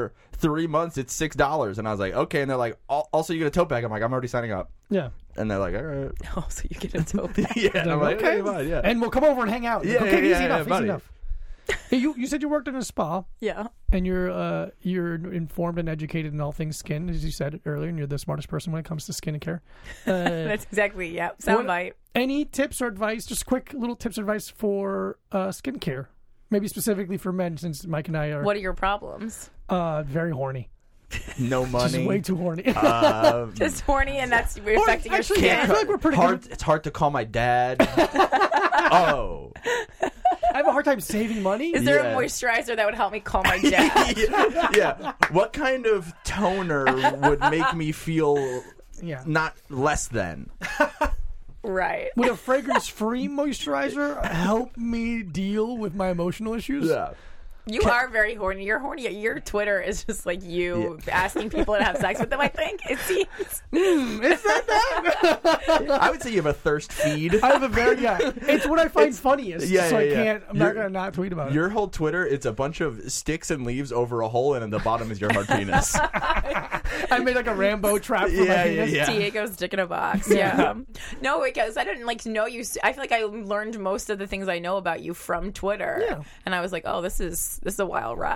three months, it's six dollars. And I was like, okay. And they're like, "Al- also you get a tote bag. I'm like, I'm already signing up. Yeah. And they're like, all right. Oh, so you get a tote bag. Yeah. And I'm like, okay, fine, yeah. And we'll come over and hang out. Yeah, okay, yeah, easy yeah, enough, yeah, easy buddy. enough. Hey, you you said you worked in a spa, Yeah. and you're uh you're informed and educated in all things skin, as you said earlier, and you're the smartest person when it comes to skin care. Uh, That's exactly, yeah. What- Soundbite. any tips or advice? Just quick little tips or advice for uh, skincare, maybe specifically for men, since Mike and I are What are your problems? uh very horny, No just money. way too horny. Um, Just horny, and that's Or affecting your actually, skin. I feel like we're pretty hard. good. It's hard to call my dad. Oh. I have a hard time saving money. Is there Yeah. a moisturizer that would help me call my dad? yeah, yeah. What kind of toner would make me feel Yeah. not less than? Right. Would a fragrance-free moisturizer help me deal with my emotional issues? Yeah. You are very horny. You're horny. Your Twitter is just like you asking people to have sex with them, I think. It seems. Is that that? I would say you have a thirst feed. I have a very yeah. It's what I find funniest. yeah, so yeah, I yeah. can't. I'm not You're- gonna not tweet about it. Your whole Twitter, it's a bunch of sticks and leaves over a hole, and at the bottom is your hard penis. I made like a Rambo trap for my Yeah, penis. yeah, yeah. Diego's dick in a box. Yeah. No, because I didn't like know you. I feel like I learned most of the things I know about you from Twitter. Yeah. And I was like, oh, this is this is a wild ride.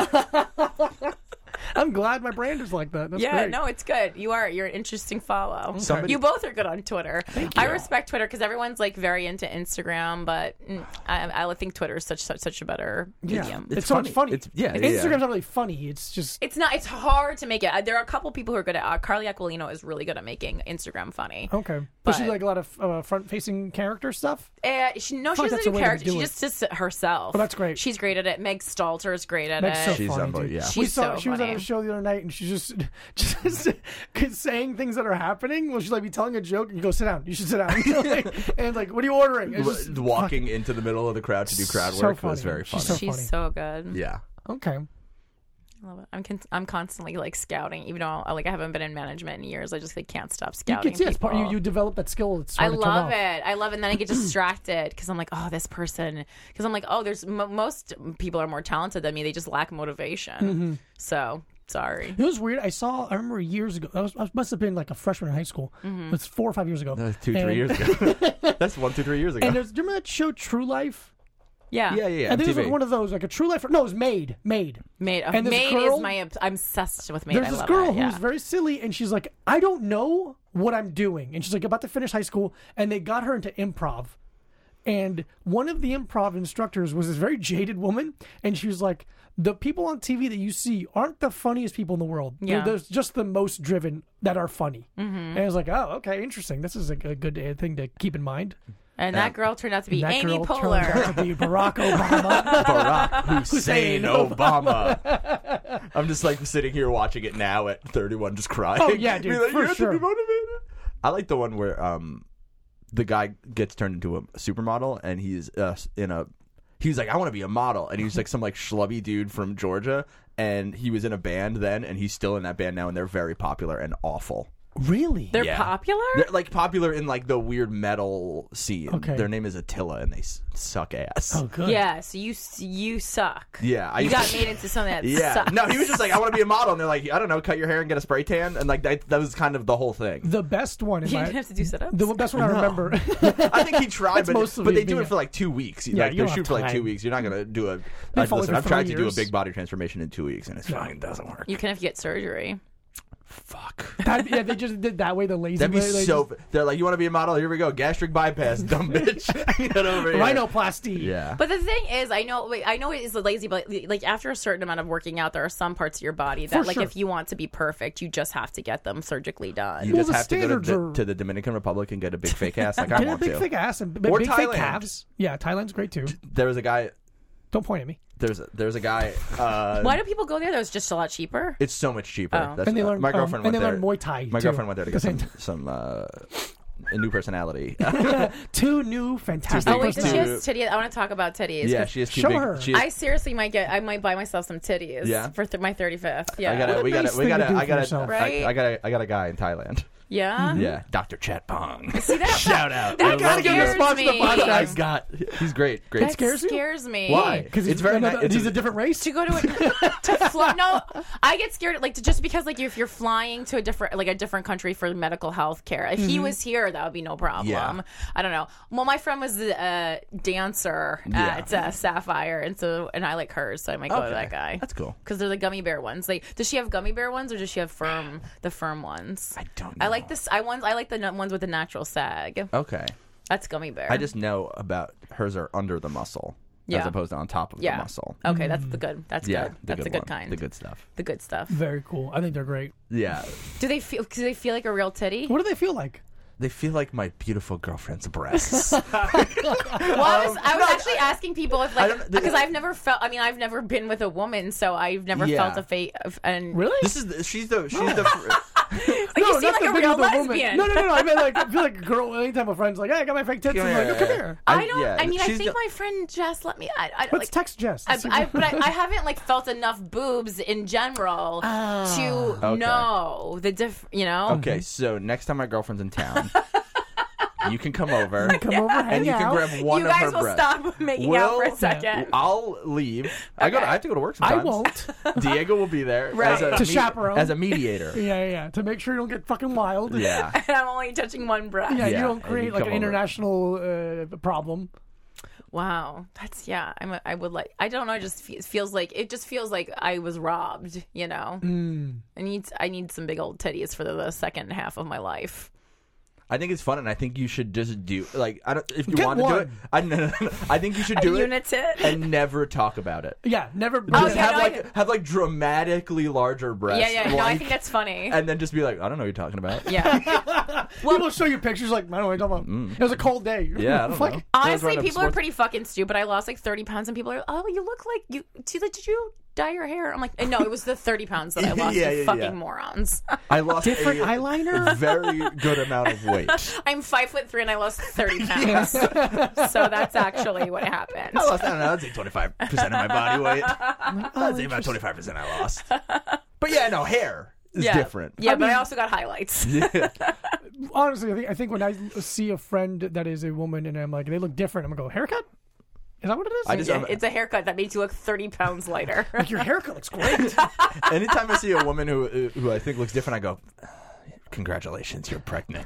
I'm glad my brand is like that. That's yeah, great. no, it's good. You are. You're an interesting follow. Somebody- You both are good on Twitter. I respect Twitter because everyone's like very into Instagram, but mm, I, I think Twitter is such such such a better Yeah. medium. It's, It's so funny. much funny. It's- yeah, yeah, yeah. Instagram's not really funny. It's just It's not. It's hard to make it. Uh, There are a couple people who are good at. Uh, Carly Aquilino is really good at making Instagram funny. okay. But she But- like a lot of uh, front-facing character stuff. Uh, she, no, she like doesn't that's do the way to character. do She it. just does it herself. Oh, that's great. She's great at it. Meg Stalter is great at Meg's it. so She's funny, unbelievable, dude. yeah. we She's saw so she was on funny. a show the other night, and she's just just saying things that are happening. Well, she's like be telling a joke, and you go sit down. You should sit down. like, and like, what are you ordering? It's just, Walking into the middle of the crowd to do crowd So work was funny. very funny. She's so She's funny. so good. Yeah. okay. I love it. I'm con- I'm constantly like scouting, even though I, like I haven't been in management in years. I just like can't stop You scouting. can see it's part, you, people. you develop that skill. It's I hard to turn love off. it. I love it. And then I get distracted because I'm like, oh, this person. Because I'm like, oh, there's m- most people are more talented than me. They just lack motivation. Mm-hmm. So sorry. It was weird. I saw. I remember years ago. I, was, I must have been like a freshman in high school. Mm-hmm. It was four or five years ago. That was two, three And- years ago. That's one, two, three years ago. And there's, do you remember that show True Life? Yeah. yeah, yeah, yeah. I think it was M T V. like one of those, like a True Life. No, it was Made. Made. Maid. And this Maid girl- is my. I'm obsessed with Maid. There's I this love girl it. who's Yeah. very silly, and she's like, I don't know what I'm doing. And she's like about to finish high school, and they got her into improv. And one of the improv instructors was this very jaded woman, and she was like, the people on T V that you see aren't the funniest people in the world. They're- Yeah. They're just the most driven that are funny. Mm-hmm. And I was like, oh, okay, interesting. This is a, a good uh, thing to keep in mind. And that girl turned out to be And that Amy girl turned Poehler. out to be Barack Obama. Barack Hussein Hussein Obama. I'm just like sitting here watching it now at thirty-one, just crying. Oh, yeah, dude, Be like, for you have sure. to be motivated. I like the one where um, the guy gets turned into a supermodel, and he's uh, in a. He's like, I want to be a model, and he's like some like schlubby dude from Georgia, and he was in a band then, and he's still in that band now, and they're very popular and awful. Really? They're Yeah. popular. They're like popular in like the weird metal scene. Okay. Their name is Attila, and they s- suck ass. Oh, good. Yeah. So you you suck. Yeah, I You used got to- made into something that Yeah, sucks. no, he was just like, I want to be a model, and they're like, I don't know, cut your hair and get a spray tan, and like that, that was kind of the whole thing. The best one in You my didn't have to do sit-ups. the best one I remember. I think he tried, That's but, most of but it they do being- it for like two weeks. Yeah, like you they don't shoot have for like two time. weeks. You're not gonna do a. They I, follow listen, for I've tried three to do a years. big body transformation in two weeks, and it's fucking doesn't work. You can if you get surgery. Fuck. that, yeah, they just did that way. The lazy That'd be way. They so. just- They're like, you want to be a model? Here we go. Gastric bypass, dumb bitch. Get over here. rhinoplasty. Yeah. But the thing is, I know, wait, I know it is lazy, but like after a certain amount of working out, there are some parts of your body that, For like, sure. if you want to be perfect, you just have to get them surgically done. You Well, just the have to go to standards the, are- to the Dominican Republic and get a big fake ass like I Get a want big to. fake ass and b- Or big fake Thailand. calves. Yeah, Thailand's great too. There was a guy. Don't point at me. There's a, there's a guy. Uh, Why do people go there? That was just a lot cheaper. It's so much cheaper. Oh. That's, And they uh, learn my um, girlfriend and went they there. learn Muay Thai. My too, girlfriend went there to at the get same some, some uh, a new personality. time. Two new fantastic. Oh wait, does she personalities. has titties? I want to talk about titties. yeah, she has two Show big. her. She has, I seriously might get. I might buy myself some titties. Yeah? For th- my thirty-fifth. Yeah. I gotta, What a we nice gotta, we thing to gotta, do I for gotta, yourself. I, Right? I got, a, I got a guy in Thailand. Yeah. Yeah, Doctor Chet Pong. See that? Shout out. That I love gotta you. get a scares sponsor me. the podcast. I got. He's great. Great. That scares you? scares me. Why? Because It's very another, ni- it's he's a- a different race. To go to a, to fly, no, I get scared like to, just because like if you're flying to a different like a different country for medical health care. If he was here, that would be no problem. Yeah. I don't know. Well, my friend was a dancer at uh, Sapphire, and so and I like hers, so I might go to Okay. that guy. That's cool. Because they're the gummy bear ones. Like, does she have gummy bear ones or does she have firm the firm ones? I don't know. I like this. I ones. I like the n- ones with the natural sag. Okay. That's gummy bear. I just know about hers are under the muscle Yeah. as opposed to on top of yeah. the muscle. Okay, that's the good. That's Yeah, good. the That's good a good one. kind. The good stuff. The good stuff. Very cool. I think they're great. Yeah. Do they feel? Do they feel like a real titty? What do they feel like? They feel like my beautiful girlfriend's breasts. Well, I was, I was actually asking people if I like don't- because I've never felt. I mean, I've never been with a woman, so I've never Yeah. felt a fate. Of, and Really? This is the, she's the she's the like, you seem not like the a big real of the woman. lesbian. No, no, no, no. I mean, like, I feel like a girl. Anytime a friend's like, "Hey, I got my fake tits," I'm like, "Oh, come here." I don't. yeah, I mean, I she's think the- my friend Jess let me. I, I Let's like. text Jess. I, I, but I, I haven't like felt enough boobs in general to Okay. know the diff. You know. Okay, so next time my girlfriend's in town, you can come over come over, hang and you out. can grab one You of guys her will breasts. stop making out for We'll- a second. I'll leave. I go. To, I have to go to work sometimes. I won't. Diego will be there Right. as a To chaperone. as a mediator. Yeah, yeah, yeah. To make sure you don't get fucking wild. Yeah. And I'm only touching one breast. Yeah, Yeah, you don't and create you like come an over. international uh, problem. Wow, that's yeah. I'm. A, I would like. I don't know. It just fe- feels like it just feels like I was robbed. You know. Mm. I need. I need some big old titties for the, the second half of my life. I think it's fun, and I think you should just do like I don't if you Get want to do one. it. I no, no, no. I think you should do A it unit tit? and never talk about it. Yeah, never. Oh, Just yeah, have no, I like can- have like dramatically larger breasts. Yeah, yeah. No, I like, think that's funny. and then just be like, I don't know what you're talking about. Yeah. People will show you pictures like, I don't know what you're talking about. It was a cold day. Mm. Yeah, I don't Fuck. know. Honestly, Running up people are sports- pretty fucking stupid. I lost like thirty pounds, and people are, oh, you look like you. Did you dye your hair? I'm like, no, it was the thirty pounds that I lost. Yeah, you yeah, fucking yeah. morons. I lost Different a eyeliner? very good amount of weight. I'm five foot three, and I lost thirty pounds. So that's actually what happened. I lost, I don't know, I'd say twenty-five percent of my body weight. I'd say about twenty-five percent I lost. But yeah, no, hair is yeah. different. Yeah, I but I mean- also got highlights. Honestly, I think I think when I see a friend that is a woman and I'm like, they look different, I'm gonna go, haircut? Is that what it is? I just- Yeah, it's a haircut that makes you look thirty pounds lighter. like, your haircut looks great. Anytime I see a woman who who I think looks different, I go, congratulations, you're pregnant.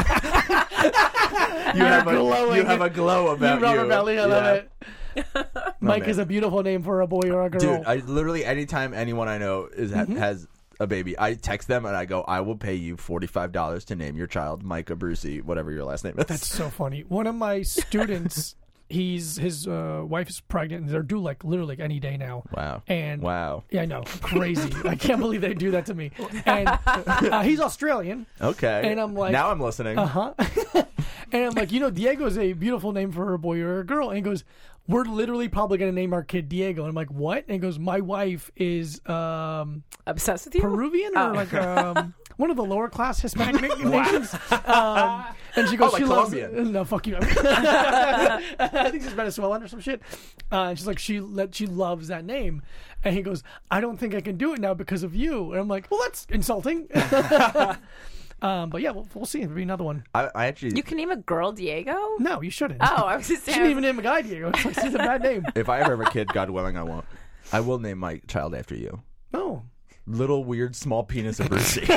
you have a glowing. you have a glow about you you. rubber belly, I love Yeah. it. Mike man. is a beautiful name for a boy or a girl. Dude, I literally anytime anyone I know is ha- Mm-hmm. has a baby, I text them and I go, I will pay you forty-five dollars to name your child Micah Brucey, whatever your last name is. That's so funny. One of my students, he's his uh, wife is pregnant, and they're due like literally like, any day now. Wow. And Wow. yeah, I know, crazy. I can't believe they do that to me. And uh, he's Australian. Okay. And I'm like- now I'm listening. Uh huh. And I'm like, you know, Diego's a beautiful name for a boy or a girl. And he goes, we're literally probably going to name our kid Diego. And I'm like, what? And he goes, my wife is um, Obsessed with you? Peruvian or Oh. like um, one of the lower class Hispanic na- nations. Um, and she goes, Oh, like she loves Colombian. no, fuck you. I think she's Venezuelan or some shit. Uh, and she's like, she let she loves that name. And he goes, I don't think I can do it now because of you. And I'm like, well, that's insulting. Um, but yeah, we'll, we'll see. It'll be another one. I, I actually, You can name a girl Diego? No, you shouldn't. Oh, I was just You saying. shouldn't even name a guy Diego. It's, like, it's a bad name. if I ever have a kid, God willing, I won't. I will name my child after you. No. Little weird small penis of Brucey.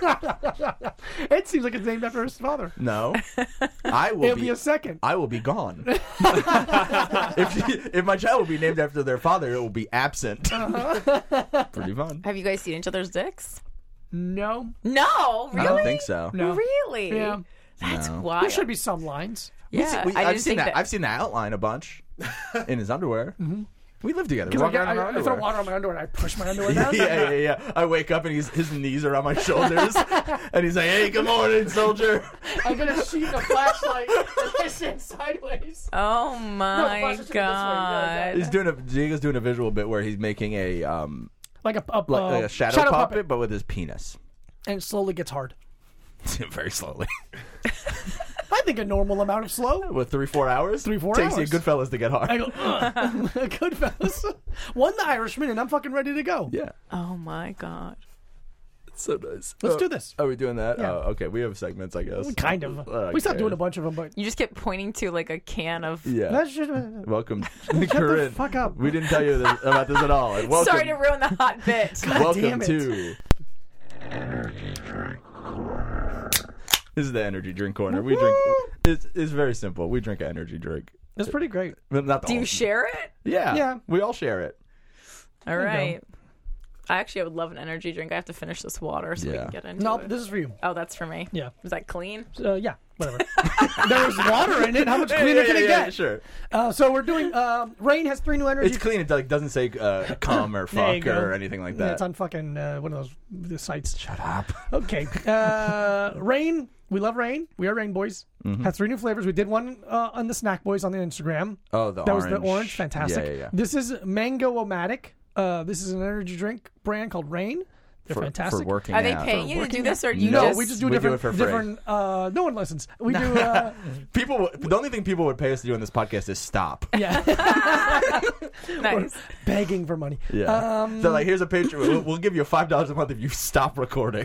It seems like it's named after his father. No, I will It'll be. be a second. I will be gone. if she, if my child will be named after their father, it will be absent. Uh-huh. Pretty fun. Have you guys seen each other's dicks? No. No, really? I don't think so. No. Really? Yeah. That's No. wild. There should be some lines. Yeah, We- I I've didn't seen think that. I've seen the outline a bunch in his underwear. Mm-hmm. We live together. We Because walk I, around in our I, I throw underwear. water on my underwear and I push my underwear yeah, down. yeah, yeah. I wake up and he's, his knees are on my shoulders, and he's like, "Hey, good morning, soldier." I'm gonna shoot a flashlight and I sit sideways. Oh No, my the flashlight's this way. god! He's doing a Diego's doing a visual bit where he's making a um Like a, a, like, uh, like a shadow, shadow puppet, puppet. but with his penis. And it slowly gets hard. Very slowly. I think a normal amount of slow. With three, four hours? Three, four Takes hours. you Goodfellas to get hard. I go, ugh. Goodfellas. One the Irishman and I'm fucking ready to go. Yeah. Oh my god! So nice. Let's Oh, do this. Are we doing that? Yeah. Oh, okay. We have segments, I guess. Kind of. Uh, we stopped okay. doing a bunch of them, but You just kept pointing to like a can of. Yeah. that's just, Welcome, shut Corinne. the fuck up. We didn't tell you this, about this at all. And welcome, Sorry to ruin the hot bit. welcome damn it. to. This is the energy drink corner. We drink. It's, it's very simple. We drink an energy drink. It's pretty great. But not the Do whole- you share it? Yeah. Yeah. We all share it. All you go. right. I actually would love an energy drink. I have to finish this water so we Yeah. can get into No, it. this is for you. Oh, that's for me. Yeah. Is that clean? Uh, yeah, whatever. There's water in it. How much Yeah, cleaner yeah, can yeah, it yeah, get? Sure. Uh, so we're doing. Uh, Rain has three new energy. It's clean. It like, doesn't say uh, cum or There you fuck go. or anything like Yeah, that. it's on fucking uh, one of those the sites. Shut up. Okay. Uh, Rain. We love Rain. We are Rain Boys. Mm-hmm. Has three new flavors. We did one uh, on the Snack Boys on the Instagram. Oh, the That orange. was the orange. Fantastic. Yeah, yeah, yeah. This is Mango-O-Matic. Uh, this is an energy drink brand called Rain. They're for, fantastic. For working Are they out. paying you to working do this, or out. you no, just? we just do We do different. it for free. different. Uh, no one listens. We do. Uh, People, would- the only thing people would pay us to do on this podcast is stop. yeah, Nice. begging for money. Yeah. Um, so like, here's a picture. We'll, we'll give you five dollars a month if you stop recording.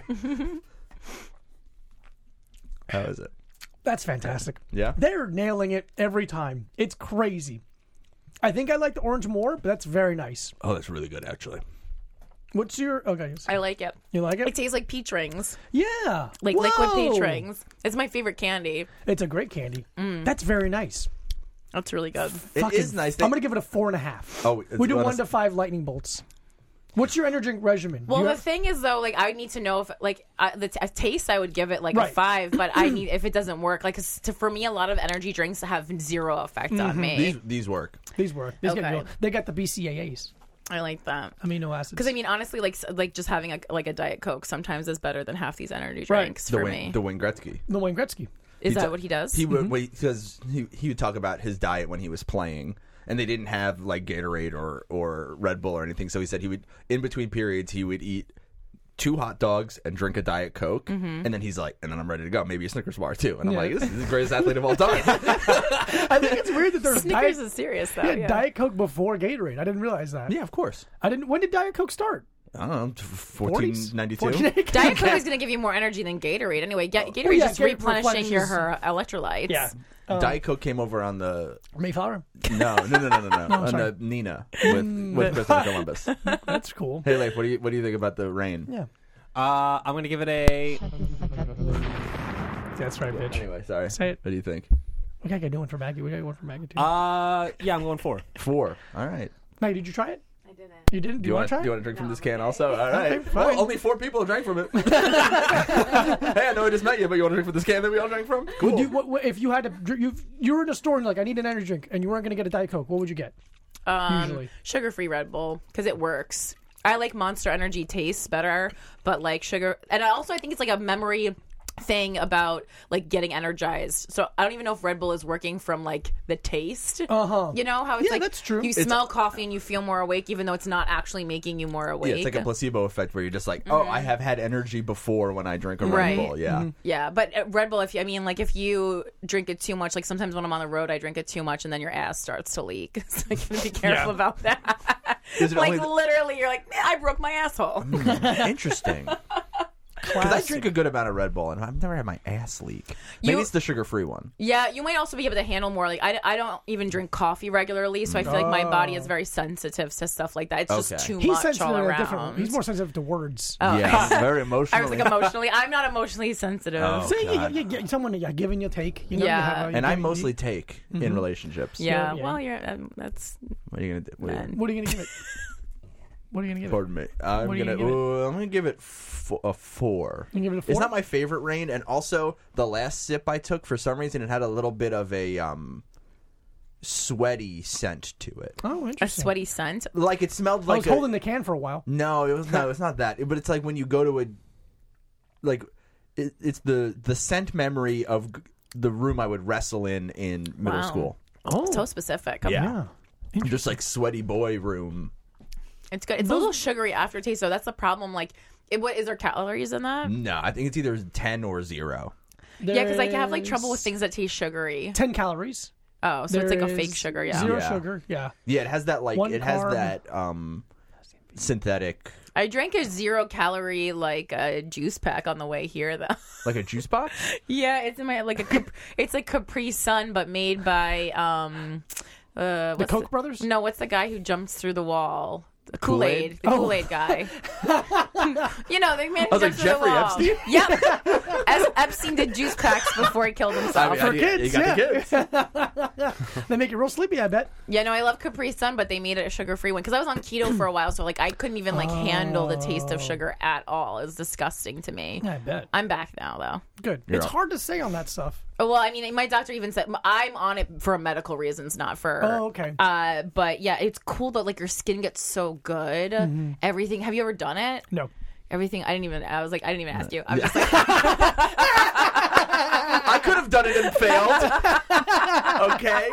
How is it? That's fantastic. Yeah. They're nailing it every time. It's crazy. I think I like the orange more, but that's very nice. Oh, that's really good, actually. What's your okay? I like it. You like It it? tastes like peach rings, Yeah, like liquid Whoa! peach rings. It's my favorite candy. It's a great candy. Mm. That's very nice. That's really good. It Fucking- is nice. I'm gonna give it a four and a half. Oh, it's- we do let one us- to five lightning bolts. What's your energy drink regimen? Well, You the have- thing is, though, like I need to know if, like, I, the t- a taste, I would give it like Right. a five, but I need if it doesn't work, like, 'cause to, for me, a lot of energy drinks have zero effect on me. These these work. these work. These get Okay. going. They got the B C A As, I like that. amino acids. Because I mean, honestly, like s- like just having a like a Diet Coke sometimes is better than half these energy Right. drinks The for Wayne, me. the Wayne Gretzky. the Wayne Gretzky. Is He that ta- what he does? He would wait because he he would talk about his diet when he was playing, and they didn't have like Gatorade or or Red Bull or anything. So he said he would in between periods he would eat two hot dogs and drink a Diet Coke, and then he's like, and then I'm ready to go. Maybe a Snickers bar too. And I'm Yeah. like, this is the greatest athlete of all time. I think it's weird that there's Snickers Diet, is serious though. yeah, Yeah. Diet Coke before Gatorade. I didn't realize that. yeah, of course. I didn't. When did Diet Coke start? I don't know, fourteen ninety-two. Diet Coke is going to give you more energy than Gatorade anyway. Ga- Gatorade yeah, is just great replenishing your replenishes- her electrolytes. Yeah. Um, Diet Coke came over on the Mayflower. no no no no no no, on sorry. the Nina with with Christopher Columbus. That's cool. Hey, Leif, what do you what do you think about the rain? Yeah. Uh, I'm gonna give it a. That's right, bitch. Anyway, sorry. Say it. What do you think? We gotta get one for Maggie. We gotta get one for Maggie too. Uh, yeah, I'm going four. Four. All right. Maggie, did you try it? I didn't. You didn't? Do Do you, you want want to try do you it? want to drink from this can also? All right. Okay, fine. Well, only four people drank from it. Hey, I know I just met you, but you want to drink from this can that we all drank from? Cool. Would you, what, what, if you had to, dr- you you were in a store and you're like, I need an energy drink, and you weren't gonna get a Diet Coke, what would you get? Um, Usually. sugar-free Red Bull because it works. I like Monster Energy tastes better, but like sugar, and I also I think it's like a memory thing about like getting energized. So I don't even know if Red Bull is working from like the taste. Uh huh. You know how it's Yeah, like that's true. You It's- smell coffee and you feel more awake, even though it's not actually making you more awake. Yeah, it's like a placebo effect where you're just like, oh, I have had energy before when I drink a Red Right. Bull. Yeah. Yeah, but uh, Red Bull, if you, I mean, like if you drink it too much, like sometimes when I'm on the road, I drink it too much, and then your ass starts to leak. So you gotta be careful Yeah. about that. Is it like only the- literally, you're like, man, I broke my asshole. Interesting. Because I drink a good amount of Red Bull, and I've never had my ass leak. Maybe You- it's the sugar-free one. Yeah, you might also be able to handle more. Like I, I don't even drink coffee regularly, so I feel like my body is very sensitive to stuff like that. It's Okay. just too He's much sensitive all in a around. different. He's more sensitive to words. Oh. Yeah, very emotional. I was like emotionally. I'm not emotionally sensitive. Oh. See, you, God. you, you, someone you give and you take. You know, Yeah. you have a, you and I give- mostly take in relationships. Yeah, Yeah, yeah. well, you're um, that's What are you gonna do? What are you- men. What are you gonna give it? What are you gonna give it? Pardon me. I'm What are you gonna. gonna give it? ooh, I'm gonna give it f- a four. You give it a It's four? not my favorite rain, and also the last sip I took, for some reason, it had a little bit of a um, sweaty scent to it. Oh, A interesting. sweaty scent. Like it smelled I like was a, holding the can for a while. No, it was no, it's not that. But it's like when you go to a like it, it's the the scent memory of g- the room I would wrestle in in middle Wow. school. Oh, So specific. Yeah. yeah. Just like sweaty boy room. It's good. It's a little sugary aftertaste, though. That's the problem. Like, it, what is there calories in that? No, I think it's either ten or zero. Yeah, because I have like trouble with There's things that taste sugary. ten calories. Oh, so it's like a There fake is sugar. Yeah. Zero Yeah. sugar. Yeah. Yeah, it has that like One it has carb. that um synthetic I drank a zero calorie like uh, juice pack on the way here though. Like a juice box? Yeah, it's in my like a Cap- it's like Capri Sun but made by um uh The what's Koch brothers? No, what's the guy who jumps through the wall? The Kool-Aid. Kool-Aid? The Oh. Kool-Aid guy. You know, the man who I was like, jumps through Jeffrey the wall. Epstein? Yep. As Epstein did juice packs before he killed himself. I mean, For I- you kids, got yeah. the kids. They make you real sleepy, I bet. Yeah, no, I love Capri Sun, but they made it a sugar-free one because I was on keto for a while, so like I couldn't even like handle the taste of sugar at all. It was disgusting to me. I bet. I'm back now though. Good. You're it's up. hard to say on that stuff. Oh, well, I mean, my doctor even said I'm on it for medical reasons, not for. Oh, okay. Uh, but yeah, it's cool that like your skin gets so good. Mm-hmm. Everything. Have you ever done it? No. Everything. I didn't even. I was like, I didn't even ask you. I was just like, I could have done it and failed. Okay.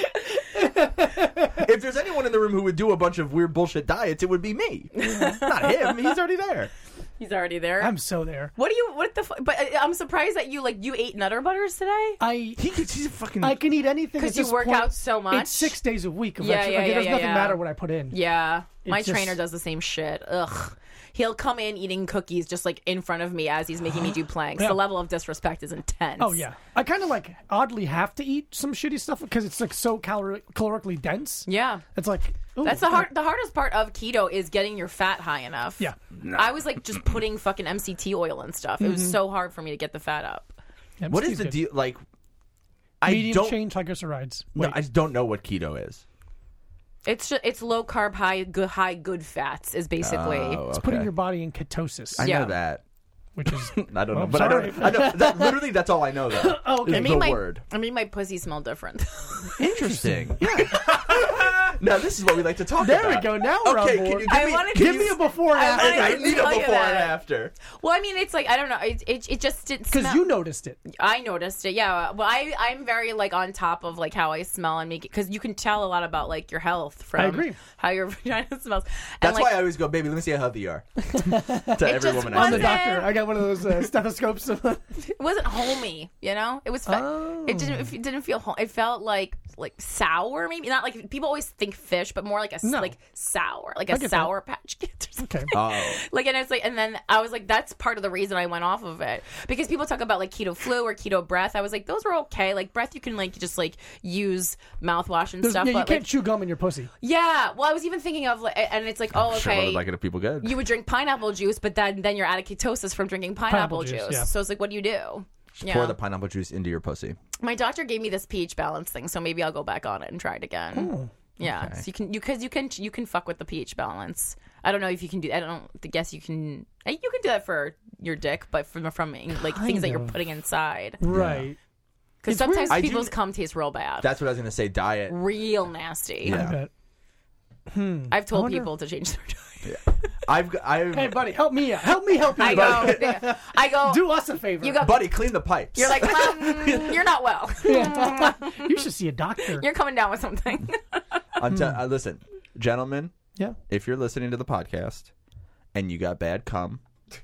If there's anyone in the room who would do a bunch of weird bullshit diets, it would be me. Not him. He's already there. he's already there. I'm so there. what do you? What the? Fu- but uh, I'm surprised that you like you ate Nutter Butters today. I He could, he's a fucking. I can eat anything 'Cause at you this work point. out so much? It's six days a week. Of Yeah, extra, yeah, like, yeah, It does yeah, nothing yeah. matter what I put in. Yeah, my It's just- trainer does the same shit. Ugh. He'll come in eating cookies just like in front of me as he's making me do planks. Yeah. The level of disrespect is intense. Oh yeah. I kind of like oddly have to eat some shitty stuff because it's like so calor- calorically dense. Yeah. It's like ooh, That's the hard. The hardest part of keto is getting your fat high enough. Yeah. I was like just putting fucking M C T oil and stuff. It was Mm-hmm. so hard for me to get the fat up. Yeah, what is Steve's the good. deal? Like, I Medium don't. chain triglycerides. No, Wait. I don't know what keto is. It's just, it's low carb, high good high good fats is basically. Oh, It's okay. putting your body in ketosis, I Yeah. know that. which is I don't know, Well, but I sorry. don't. I know that, literally that's all I know. Though. Oh, okay. is I made the my word. I made my pussy smell different. Interesting. Now this is what we like to talk There about. we go. Now we're okay, on can board. you give I me, wanted to can Give you- me a before and I after. wanted I to need a tell you before and that. after. Well, I mean, it's like I don't know. It it, it just didn't Because smell. you noticed it. I noticed it. Yeah. Well, I I'm very like on top of like how I smell and make it because you can tell a lot about like your health from I agree. how your vagina smells. And, That's like, why I always go, baby. Let me see how healthy you are. to every just woman. I'm I the wasn't- see. doctor. I got one of those uh, stethoscopes. it wasn't homey, you know. It was. Fe- Oh. It didn't. It didn't feel. Home- it felt like like sour, maybe not like people always think fish, but more like a s- No. like sour, like I a get sour patch Kid or something. Okay. Oh, Like and it's like and then I was like that's part of the reason I went off of it because people talk about like keto flu or keto breath. I was like those were okay. Like breath you can like just like use mouthwash and There's- stuff. yeah, you but can't like, chew gum in your pussy. yeah. Well, I was even thinking of like and it's like oh okay. sure. I would like it if people good. You would drink pineapple juice, but then then you're out of ketosis from drinking pineapple, Pineapple juice, juice. yeah. So it's like, what do you do? Just pour the pineapple juice into your pussy. My doctor gave me this pH balance thing, so maybe I'll go back on it and try it again. Yeah, okay. so you can you because you can you can fuck with the pH balance. I don't know if you can do. I don't guess you can. You can do that for your dick, but from from like things that you're of. putting inside. Right. Because It's sometimes weird. I do- people's cum tastes real bad, That's what I was gonna say. Diet. real nasty. Yeah. I bet. I've told wonder- people to change their diet. I've. I've. Hey, buddy, help me out. Help me help you. I go. I go. Do us a favor. You got. buddy, clean the pipes. You're like, well, mm, you're not well. You should see a doctor. You're coming down with something. I'm te- uh, listen, gentlemen. Yeah. If you're listening to the podcast and you got bad cum,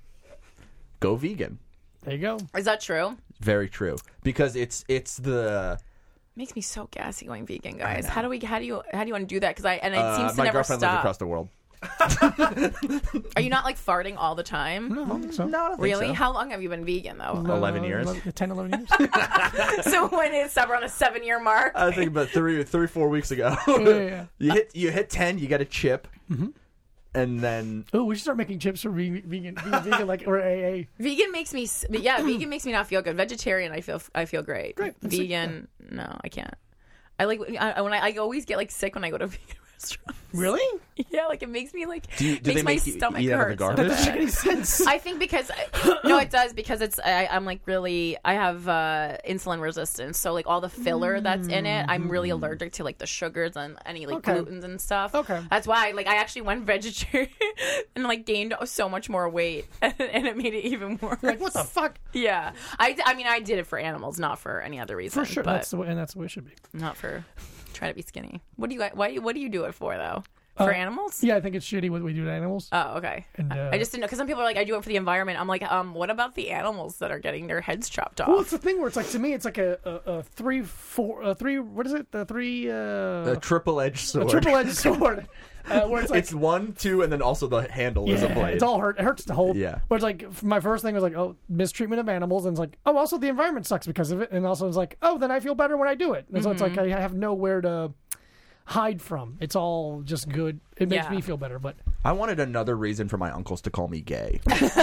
go vegan. There you go. Is that true? Very true. Because it's it's the Makes me so gassy going vegan, guys. How do we? How do you? How do you want to do that? Because I and it uh, seems to my never girlfriend lives stop. across the world. Are you not like farting all the time? No, I don't think so. No, I don't think Really? so. How long have you been vegan though? eleven years. eleven, ten, eleven years. So when it's we're on a seven year mark. I think about three, three, four weeks ago. yeah, yeah. you hit you hit ten, you get a chip, and then Oh, we should start making chips for vegan, vegan, vegan, vegan like or A A. Vegan makes me. s- Yeah, vegan makes me not feel good. Vegetarian, I feel. I feel great. Great. That's it, Vegan, no, I can't. I like I, when I, I always get like sick when I go to vegan restaurants. Really? Yeah, like it makes me like do, you, do makes they my make you stomach eat out of the hurt. garbage? That doesn't make any sense. I think because no, it does because it's I, I'm like really I have uh, insulin resistance, so like all the filler that's in it, I'm really allergic to like the sugars and any like Okay. glutens and stuff. Okay. That's why like I actually went vegetarian and like gained so much more weight, and, and it made it even worse. Like what the fuck? Yeah, I, I mean I did it for animals, not for any other reason. For sure, but that's the way, and that's the way it should be. not for trying to be skinny. What do you why what do you do it for though? For Uh, animals? Yeah, I think it's shitty what we do to animals. Oh, okay. And, uh, I just didn't know because some people are like, I do it for the environment. I'm like, um, what about the animals that are getting their heads chopped off? Well, it's the thing where it's like to me, it's like a, a, a three, four, a three. What is it? The three. Uh, A triple-edged a sword. triple-edged sword. Uh, where it's like It's one, two, and then also the handle is a yeah, blade. it's all hurt. It hurts to hold. Yeah. But it's like my first thing was like, oh, mistreatment of animals, and it's like, oh, also the environment sucks because of it, and also it's like, oh, then I feel better when I do it. And so it's like I have nowhere to hide from. It's all just good. It makes Yeah. me feel better. But I wanted another reason for my uncles to call me gay.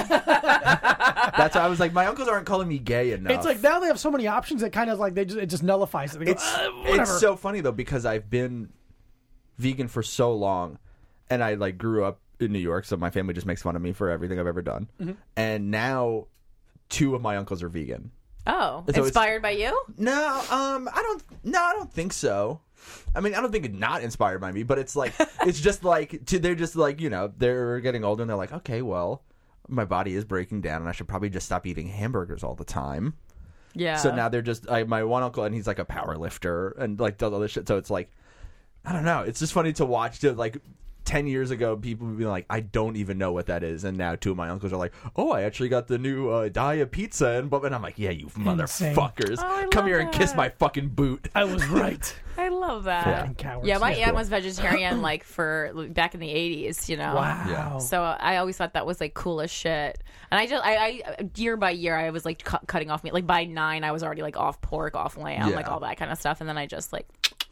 That's why I was like, my uncles aren't calling me gay enough. it's like now they have so many options that kind of like they just it just nullifies it. They go, It's "Uh, whatever." it's so funny though because I've been vegan for so long, and I like grew up in New York, so my family just makes fun of me for everything I've ever done. Mm-hmm. And now, two of my uncles are vegan. Oh, So it's- inspired by you? No, um, I don't. No, I don't think so. I mean, I don't think it's not inspired by me, but it's like it's just like to, they're just like you know they're getting older and they're like, okay, well, my body is breaking down and I should probably just stop eating hamburgers all the time. Yeah. So now they're just I, my one uncle and he's like a power lifter and like does all this shit. So it's like I don't know. It's just funny to watch. To like ten years ago, people would be like, I don't even know what that is, and now two of my uncles are like, oh, I actually got the new uh, Daya pizza, and but and I'm like, yeah, you motherfuckers, Oh, I come love here and kiss that. my fucking boot. I was right. I love that. Fucking cowards. Yeah, my Yeah, aunt cool. was vegetarian like for like, back in the eighties, you know. Wow. Yeah. So I always thought that was like cool as shit. And I just, I, I year by year, I was like cu- cutting off meat. Like by nine, I was already like off pork, off lamb, Yeah. like all that kind of stuff. And then I just like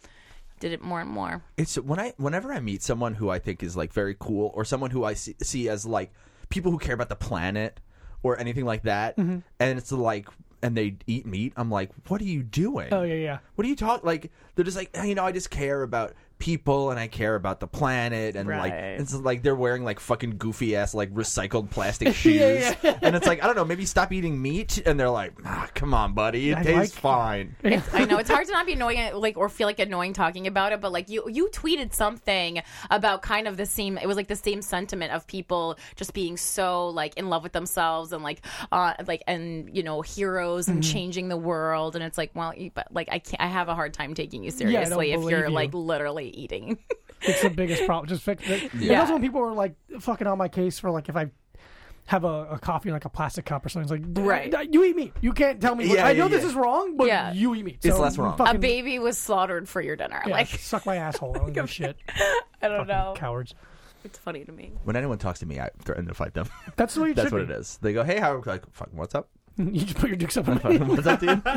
did it more and more. It's when I whenever I meet someone who I think is like very cool, or someone who I see, see as like people who care about the planet or anything like that, Mm-hmm. and it's like and they eat meat, I'm like, what are you doing? Oh yeah, yeah. What are you talking? Like they're just like, you know, I just care about people and I care about the planet, and like Right. it's like they're wearing like fucking goofy ass like recycled plastic shoes, Yeah, yeah. and it's like I don't know, maybe stop eating meat, and they're like, ah, come on, buddy, it I tastes like- fine. I know it's hard to not be annoying, like or feel like annoying talking about it. But like you, you tweeted something about kind of the same. It was like the same sentiment of people just being so like in love with themselves and like, uh, like and you know heroes and changing the world. And it's like, well, you- but like I can't. I have a hard time taking you I don't seriously if you're believe you. like literally eating. It's the biggest problem. Just fix it. Yeah. Yeah. That's when people are like fucking on my case for like if I have a, a coffee in like a plastic cup or something. It's like, Right. "D- you eat meat. You can't tell me. What, Yeah, I know yeah, this yeah. is wrong, but Yeah. you eat meat. It's So less wrong. fucking- A baby was slaughtered for your dinner. Yeah, like suck my asshole. I don't give a shit. I don't know. Cowards. It's funny to me. When anyone talks to me, I threaten to fight them. That's the way it That's should what be. it is. They go, hey, how? Like, fucking, what's up? You just put your dicks up on me. What's up, dude?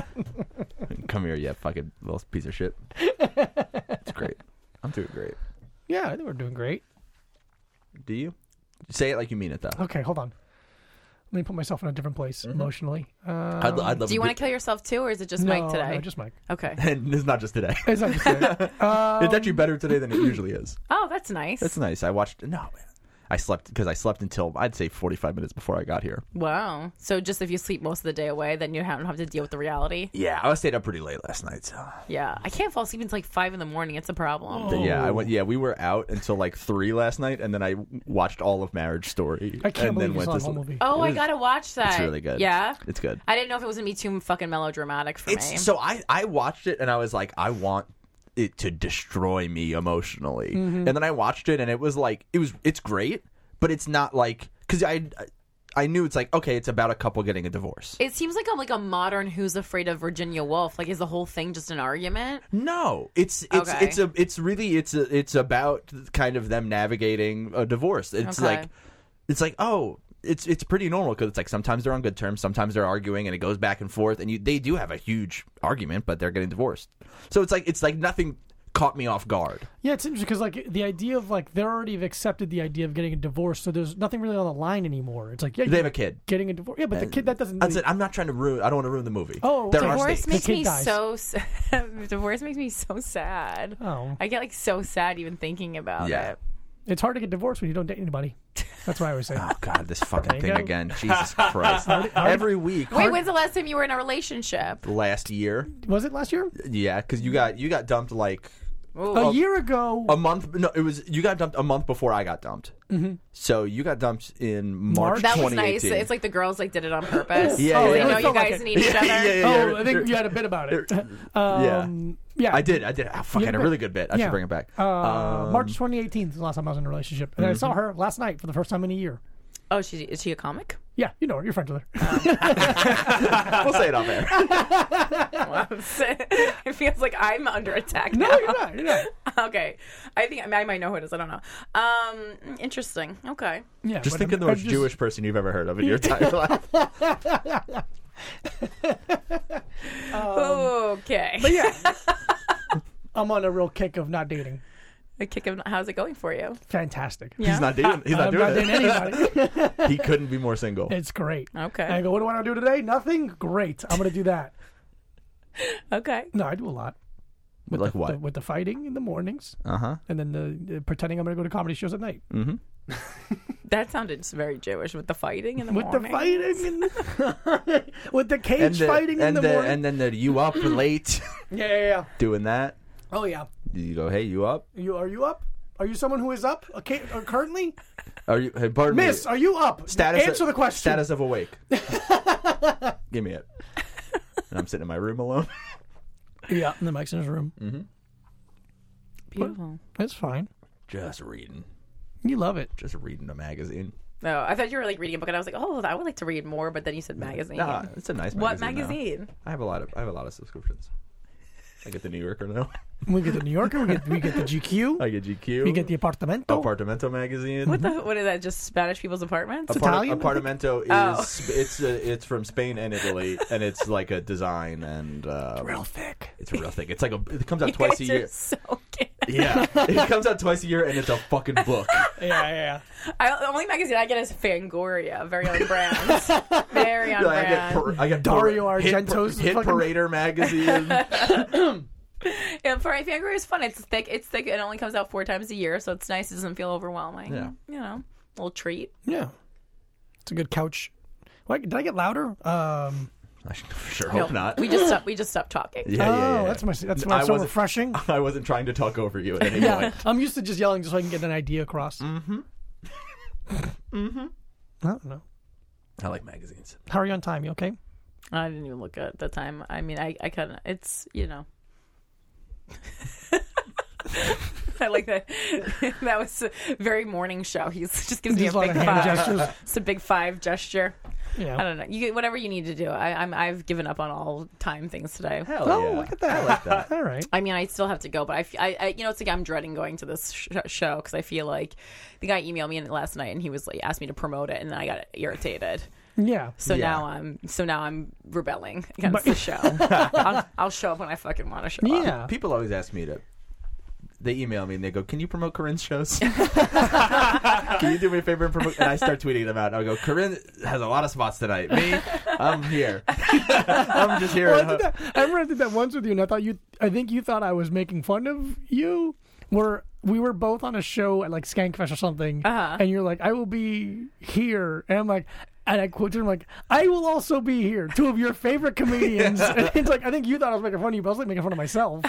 Come here, you fucking little piece of shit. It's great. I'm doing great. Yeah, I think we're doing great. Do you? Say it like you mean it, though. Okay, hold on. Let me put myself in a different place emotionally. Um, I'd, I'd love Do you a want to bit- kill yourself too, or is it just no, Mike today? No, just Mike. Okay. And it's not just today. It's not just that. Um, It's actually better today than it usually is. Oh, that's nice. That's nice. I watched. No, I slept because I slept until I'd say forty-five minutes before I got here. Wow. So just if you sleep most of the day away, then you don't have to deal with the reality. Yeah, I stayed up pretty late last night. So Yeah. I can't fall asleep until like five in the morning. It's a problem. But yeah, I went. Yeah, we were out until like three last night, and then I watched all of Marriage Story. I can't and believe then you went saw to the whole sleep. movie. Oh, It I is- gotta watch that. It's really good. Yeah. It's good. I didn't know if it was gonna be too fucking melodramatic for It's me. so I I watched it and I was like, I want it to destroy me emotionally, Mm-hmm. and then I watched it and it was like it was it's great, but it's not like because I I knew it's like okay, it's about a couple getting a divorce. It seems like a like a modern Who's Afraid of Virginia Woolf. Like, is the whole thing just an argument? No, it's it's Okay. it's a it's really it's a, it's about kind of them navigating a divorce. It's Okay. like it's like oh. It's it's pretty normal because it's like sometimes they're on good terms, sometimes they're arguing, and it goes back and forth. And you, they do have a huge argument, but they're getting divorced. So it's like it's like nothing caught me off guard. Yeah, it's interesting because like the idea of like they already have accepted the idea of getting a divorce, so there's nothing really on the line anymore. It's like yeah, They you're have a kid. getting a divorce. Yeah, but the kid that doesn't. That's Really, it. I'm not trying to ruin. I don't want to ruin the movie. Oh, there okay. are Divorce stakes. makes The kid me dies. so sad. Divorce makes me so sad. Oh. I get like so sad even thinking about Yeah. it. It's hard to get divorced when you don't date anybody. That's what I always say. Oh God, this fucking you thing go. again. Jesus Christ! Every week. Wait, when's the last time you were in a relationship? Last year, Was it last year? yeah, because you got you got dumped like Ooh. A year ago, A month? No, it was you got dumped a month before I got dumped. Mm-hmm. So you got dumped in March, March? that was twenty eighteen. nice. It's like the girls like did it on purpose. Yeah, Oh, yeah, They yeah. know it you felt guys like it. need each Yeah, other. yeah, yeah. oh, I think you had a bit about it. Um, Yeah. yeah, I did. I did. Oh, fuck, I had a really good bit. I Yeah. should bring it back. Uh, Um, March twenty eighteen is the last time I was in a relationship, and I saw her last night for the first time in a year. Oh, she is she a comic? Yeah, you know her. You're friends with her. We'll say it off air. It feels like I'm under attack no, now. you're not. You're not. Okay, I think I, mean, I might know who it is. I don't know. Um, interesting. Okay. Yeah, Just but think I'm- of the I'm most just- Jewish person you've ever heard of in your entire life. Okay. But yeah, I'm on a real kick of not dating. A kick of how's it going for you? Fantastic. Yeah. He's not dating. He's not I'm doing not it. dating anybody. He couldn't be more single. It's great. Okay. And I go, what do I want to do today? Nothing? Great. I'm going to do that. Okay. No, I do a lot. With Like the, what? the- with the fighting in the mornings, Uh huh. and then the, the pretending I'm going to go to comedy shows at night. Mm-hmm. That sounded very Jewish with the fighting in the With the morning. fighting, and the, with the cage And the, fighting and in the, the morning. and then the you up late yeah, yeah, yeah. doing that. Oh yeah. You go, hey, you up? You are you up? Are you someone who is up? Okay, uh, currently, Are you? Hey, pardon Miss, me. are you up? Status. Answer the question. Status of awake. Give me it. And I'm sitting in my room alone. Yeah, and the mic's in his room. Mm-hmm. Beautiful. It's fine. Just reading. You love it. Just reading a magazine. No, I thought you were like reading a book, and I was like, oh, I would like to read more. But then you said magazine. Nah, it's a nice magazine. What now. magazine? I have a lot of. I have a lot of subscriptions. I get the New Yorker now. We get the New Yorker. We get we get the G Q. I get G Q. We get the Apartamento. Apartamento magazine. What the? What is that? Just Spanish people's apartments? It's Apart- Italian? Apartamento is Oh. it's uh, it's from Spain and Italy, and it's like a design and uh, Real thick. it's a real thing. It's like a it comes out You twice guys a are year. so gay. Yeah, it comes out twice a year, and it's a fucking book. Yeah, yeah. I, the only magazine I get is Fangoria, very on brand. Very on Like, I get brand. par- I get Dario par- Hit, Argento's Hit fucking- Parader magazine. Yeah, for Fangoria is fun. It's thick. It's thick. It only comes out four times a year, so it's nice. It doesn't feel overwhelming. Yeah. You know, a little treat. Yeah. It's a good couch. What, did I get louder? Um, I sure hope No, not. We just stopped. We just stopped talking. Yeah, yeah, oh, yeah, yeah. that's my that's I why it's so wasn't- refreshing. I wasn't trying to talk over you at any Yeah, point. I'm used to just yelling just so I can get an idea across. Mm-hmm. I don't know. I like magazines. How are you on time? You okay? I didn't even look at the time. I mean, I, I couldn't. It's, you know. I like that. That was a very morning show. He just gives me Just a a lot big of hand five. gestures. It's a big five gesture. Yeah. I don't know. You get whatever you need to do. I, I'm I've given up on all time things today. Hell Oh, yeah. look at that. I like that. All right. I mean, I still have to go, but I, f- I, I- you know, it's like I'm dreading going to this sh- show because I feel like the guy emailed me last night and he was like asked me to promote it, and then I got irritated. Yeah. So Yeah. now I'm so now I'm rebelling against But- the show. I'll, I'll show up when I fucking want to show up. Yeah. People always ask me to. They email me and they go, "Can you promote Corinne's shows? Can you do me a favor and promote?" And I start tweeting them out. I go, "Corinne has a lot of spots tonight. Me, I'm here. I'm just here." Well, I, did that, I remember I did that once with you, and I thought you. I think you thought I was making fun of you. Where we were both on a show at like Skankfest or something, Uh-huh. and you're like, "I will be here," and I'm like. And I quoted him like, "I will also be here." Two of your favorite comedians. And it's like I think you thought I was making fun of you, but I was like making fun of myself.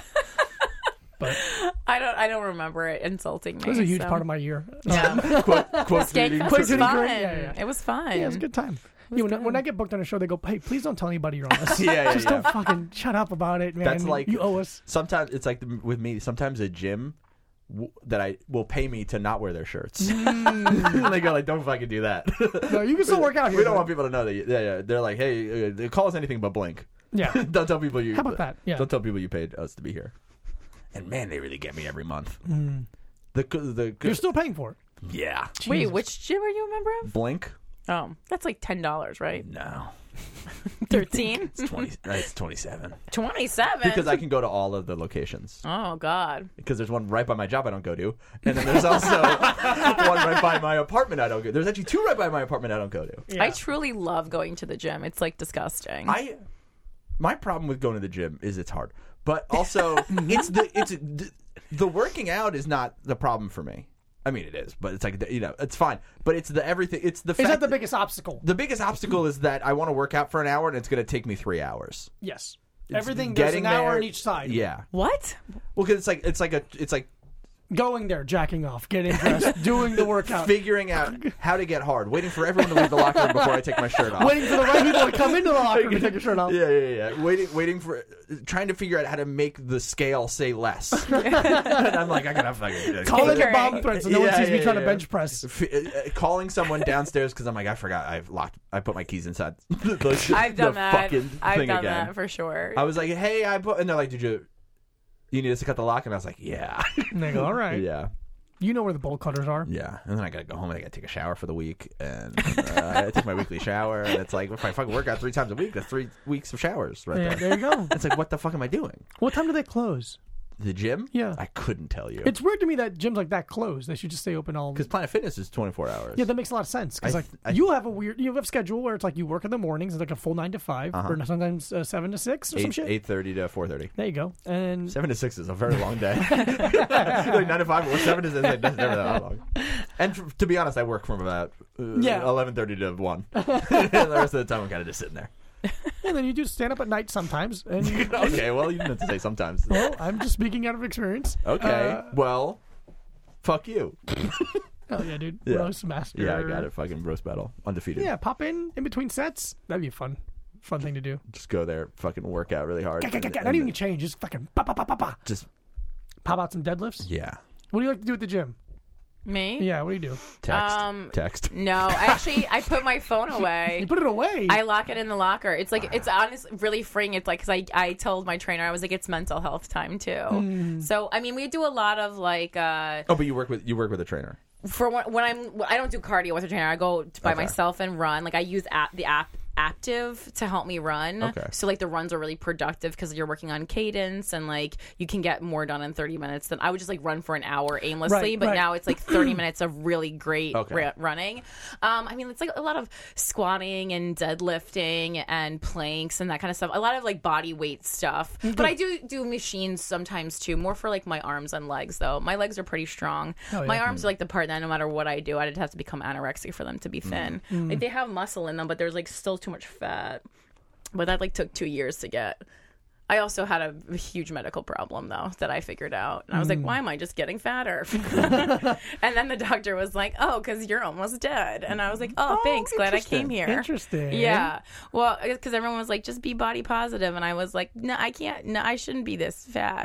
But I don't I don't remember it insulting me. it was a huge so. part of my year. Yeah. quote, quote Skank tweeting. Fest was Tweeting fun. great, yeah, yeah. It was fun. Yeah, it was a good time. You know, when, when I get booked on a show, they go, "Hey, please don't tell anybody you're on this. Yeah, yeah, Just yeah. don't fucking shut up about it, man. That's like- you owe us." Sometimes it's like the, with me. Sometimes a gym w- that I will pay me to not wear their shirts. They go like, "Don't fucking do that." No, you can still work out here. We don't but- want people to know that. You, yeah, yeah. They're like, "Hey, uh, call us anything but Blink." Yeah. Don't tell people you. How about that? Yeah. Don't tell people you paid us to be here. And man, they really get me every month. Mm. The the You're still paying for it. yeah. Wait, Jesus. which gym are you a member of? Blink? Oh, that's like ten dollars, right? No, Thirteen. it's twenty. It's twenty-seven. Twenty-seven. Because I can go to all of the locations. Oh God. Because there's one right by my job I don't go to, and then there's also one right by my apartment I don't go. There's actually two right by my apartment I don't go to. Yeah. I truly love going to the gym. It's like disgusting. I my problem with going to the gym is it's hard, but also it's the it's the, the working out is not the problem for me. I mean, it is, but it's like the, you know, it's fine. But it's the everything. It's the Is fact that the biggest obstacle? the biggest obstacle is that I want to work out for an hour and it's going to take me three hours. Yes. Everything there's getting an hour there- on each side. Yeah. What? Well, because it's like it's like a it's like Going there, jacking off, getting dressed, doing the workout. figuring out how to get hard, waiting for everyone to leave the locker room before I take my shirt off. Waiting for the right people to come into the locker room to take your shirt off. Yeah, yeah, yeah. Waiting, waiting for, trying to figure out how to make the scale say less. And I'm like, I gotta fucking Calling the Fingering. bomb threat so no one Yeah, sees me yeah, trying to yeah. bench press. F- uh, calling someone downstairs because I'm like, I forgot, I've locked, I put my keys inside the, the, I've done the that. fucking I've thing done again. that for sure. I was like, hey, I put, and they're like, did you, you need us to cut the lock? And I was like, yeah, And they go, all right. yeah. You know where the bolt cutters are. Yeah, and then I gotta go home and I gotta take a shower for the week, and uh, I take my weekly shower, and it's like if I fucking work out three times a week, that's three weeks of showers right Yeah, there. there you go. It's like, what the fuck am I doing? What time do they close? The gym? Yeah. I couldn't tell you. It's weird to me that gyms like that close. They should just stay open all. Because Planet Fitness is twenty-four hours. Yeah, that makes a lot of sense. Because I like th- I- you have a weird, you have a schedule where it's like you work in the mornings, it's like a full nine to five, Uh-huh. or sometimes uh, seven to six or some eight shit. eight thirty to four thirty. There you go. And Seven to six is a very long day. Like nine to five or seven is like, that's never that long. And f- to be honest, I work from about uh, Yeah. eleven thirty to one. The rest of the time, I'm kind of just sitting there. and then you do stand up at night sometimes. And Okay, well, you didn't have to say sometimes. well, I'm just speaking out of experience. Okay, Uh, well, fuck you. oh yeah, dude. Yeah. Roast master. Yeah, I got it. Fucking roast battle, undefeated. Yeah, pop in in between sets. That'd be a fun, fun thing to do. Just go there, fucking work out really hard. Ga, ga, ga, and- ga. and Not even change. Just fucking pop, pop, pop, pop, pop. just Pop out some deadlifts. yeah. What do you like to do at the gym? Me? Yeah, what do you do? Text, Um, text. No, actually, I put my phone away. You put it away. I lock it in the locker. It's like it's honestly really freeing. It's like because I I told my trainer I was like it's mental health time too. Hmm. So I mean we do a lot of like uh Oh, but you work with you work with a trainer. for when, when I'm I don't do cardio with a trainer. I go by Okay. myself and run. Like I use app the app Active to help me run. Okay. So like the runs are really productive because you're working on cadence and like you can get more done in thirty minutes than I would just like run for an hour aimlessly. Right, but right. now it's like thirty minutes of really great Okay. ra- running. Um, I mean it's like a lot of squatting and deadlifting and planks and that kind of stuff. A lot of like body weight stuff. But I do do machines sometimes too. More for like my arms and legs though. My legs are pretty strong. Oh, yeah. My arms are like the part that no matter what I do, I'd have to become anorexic for them to be thin. Like they have muscle in them, but there's like still too much fat. But that like took two years to get. I also had a, a huge medical problem though that I figured out, and I was like, "Why am I just getting fatter?" And then the doctor was like, "Oh, because you're almost dead." And I was like, "Oh, thanks, glad I came here." Interesting. Yeah, well, because everyone was like, "Just be body positive," and I was like, "No, I can't. No, I shouldn't be this fat."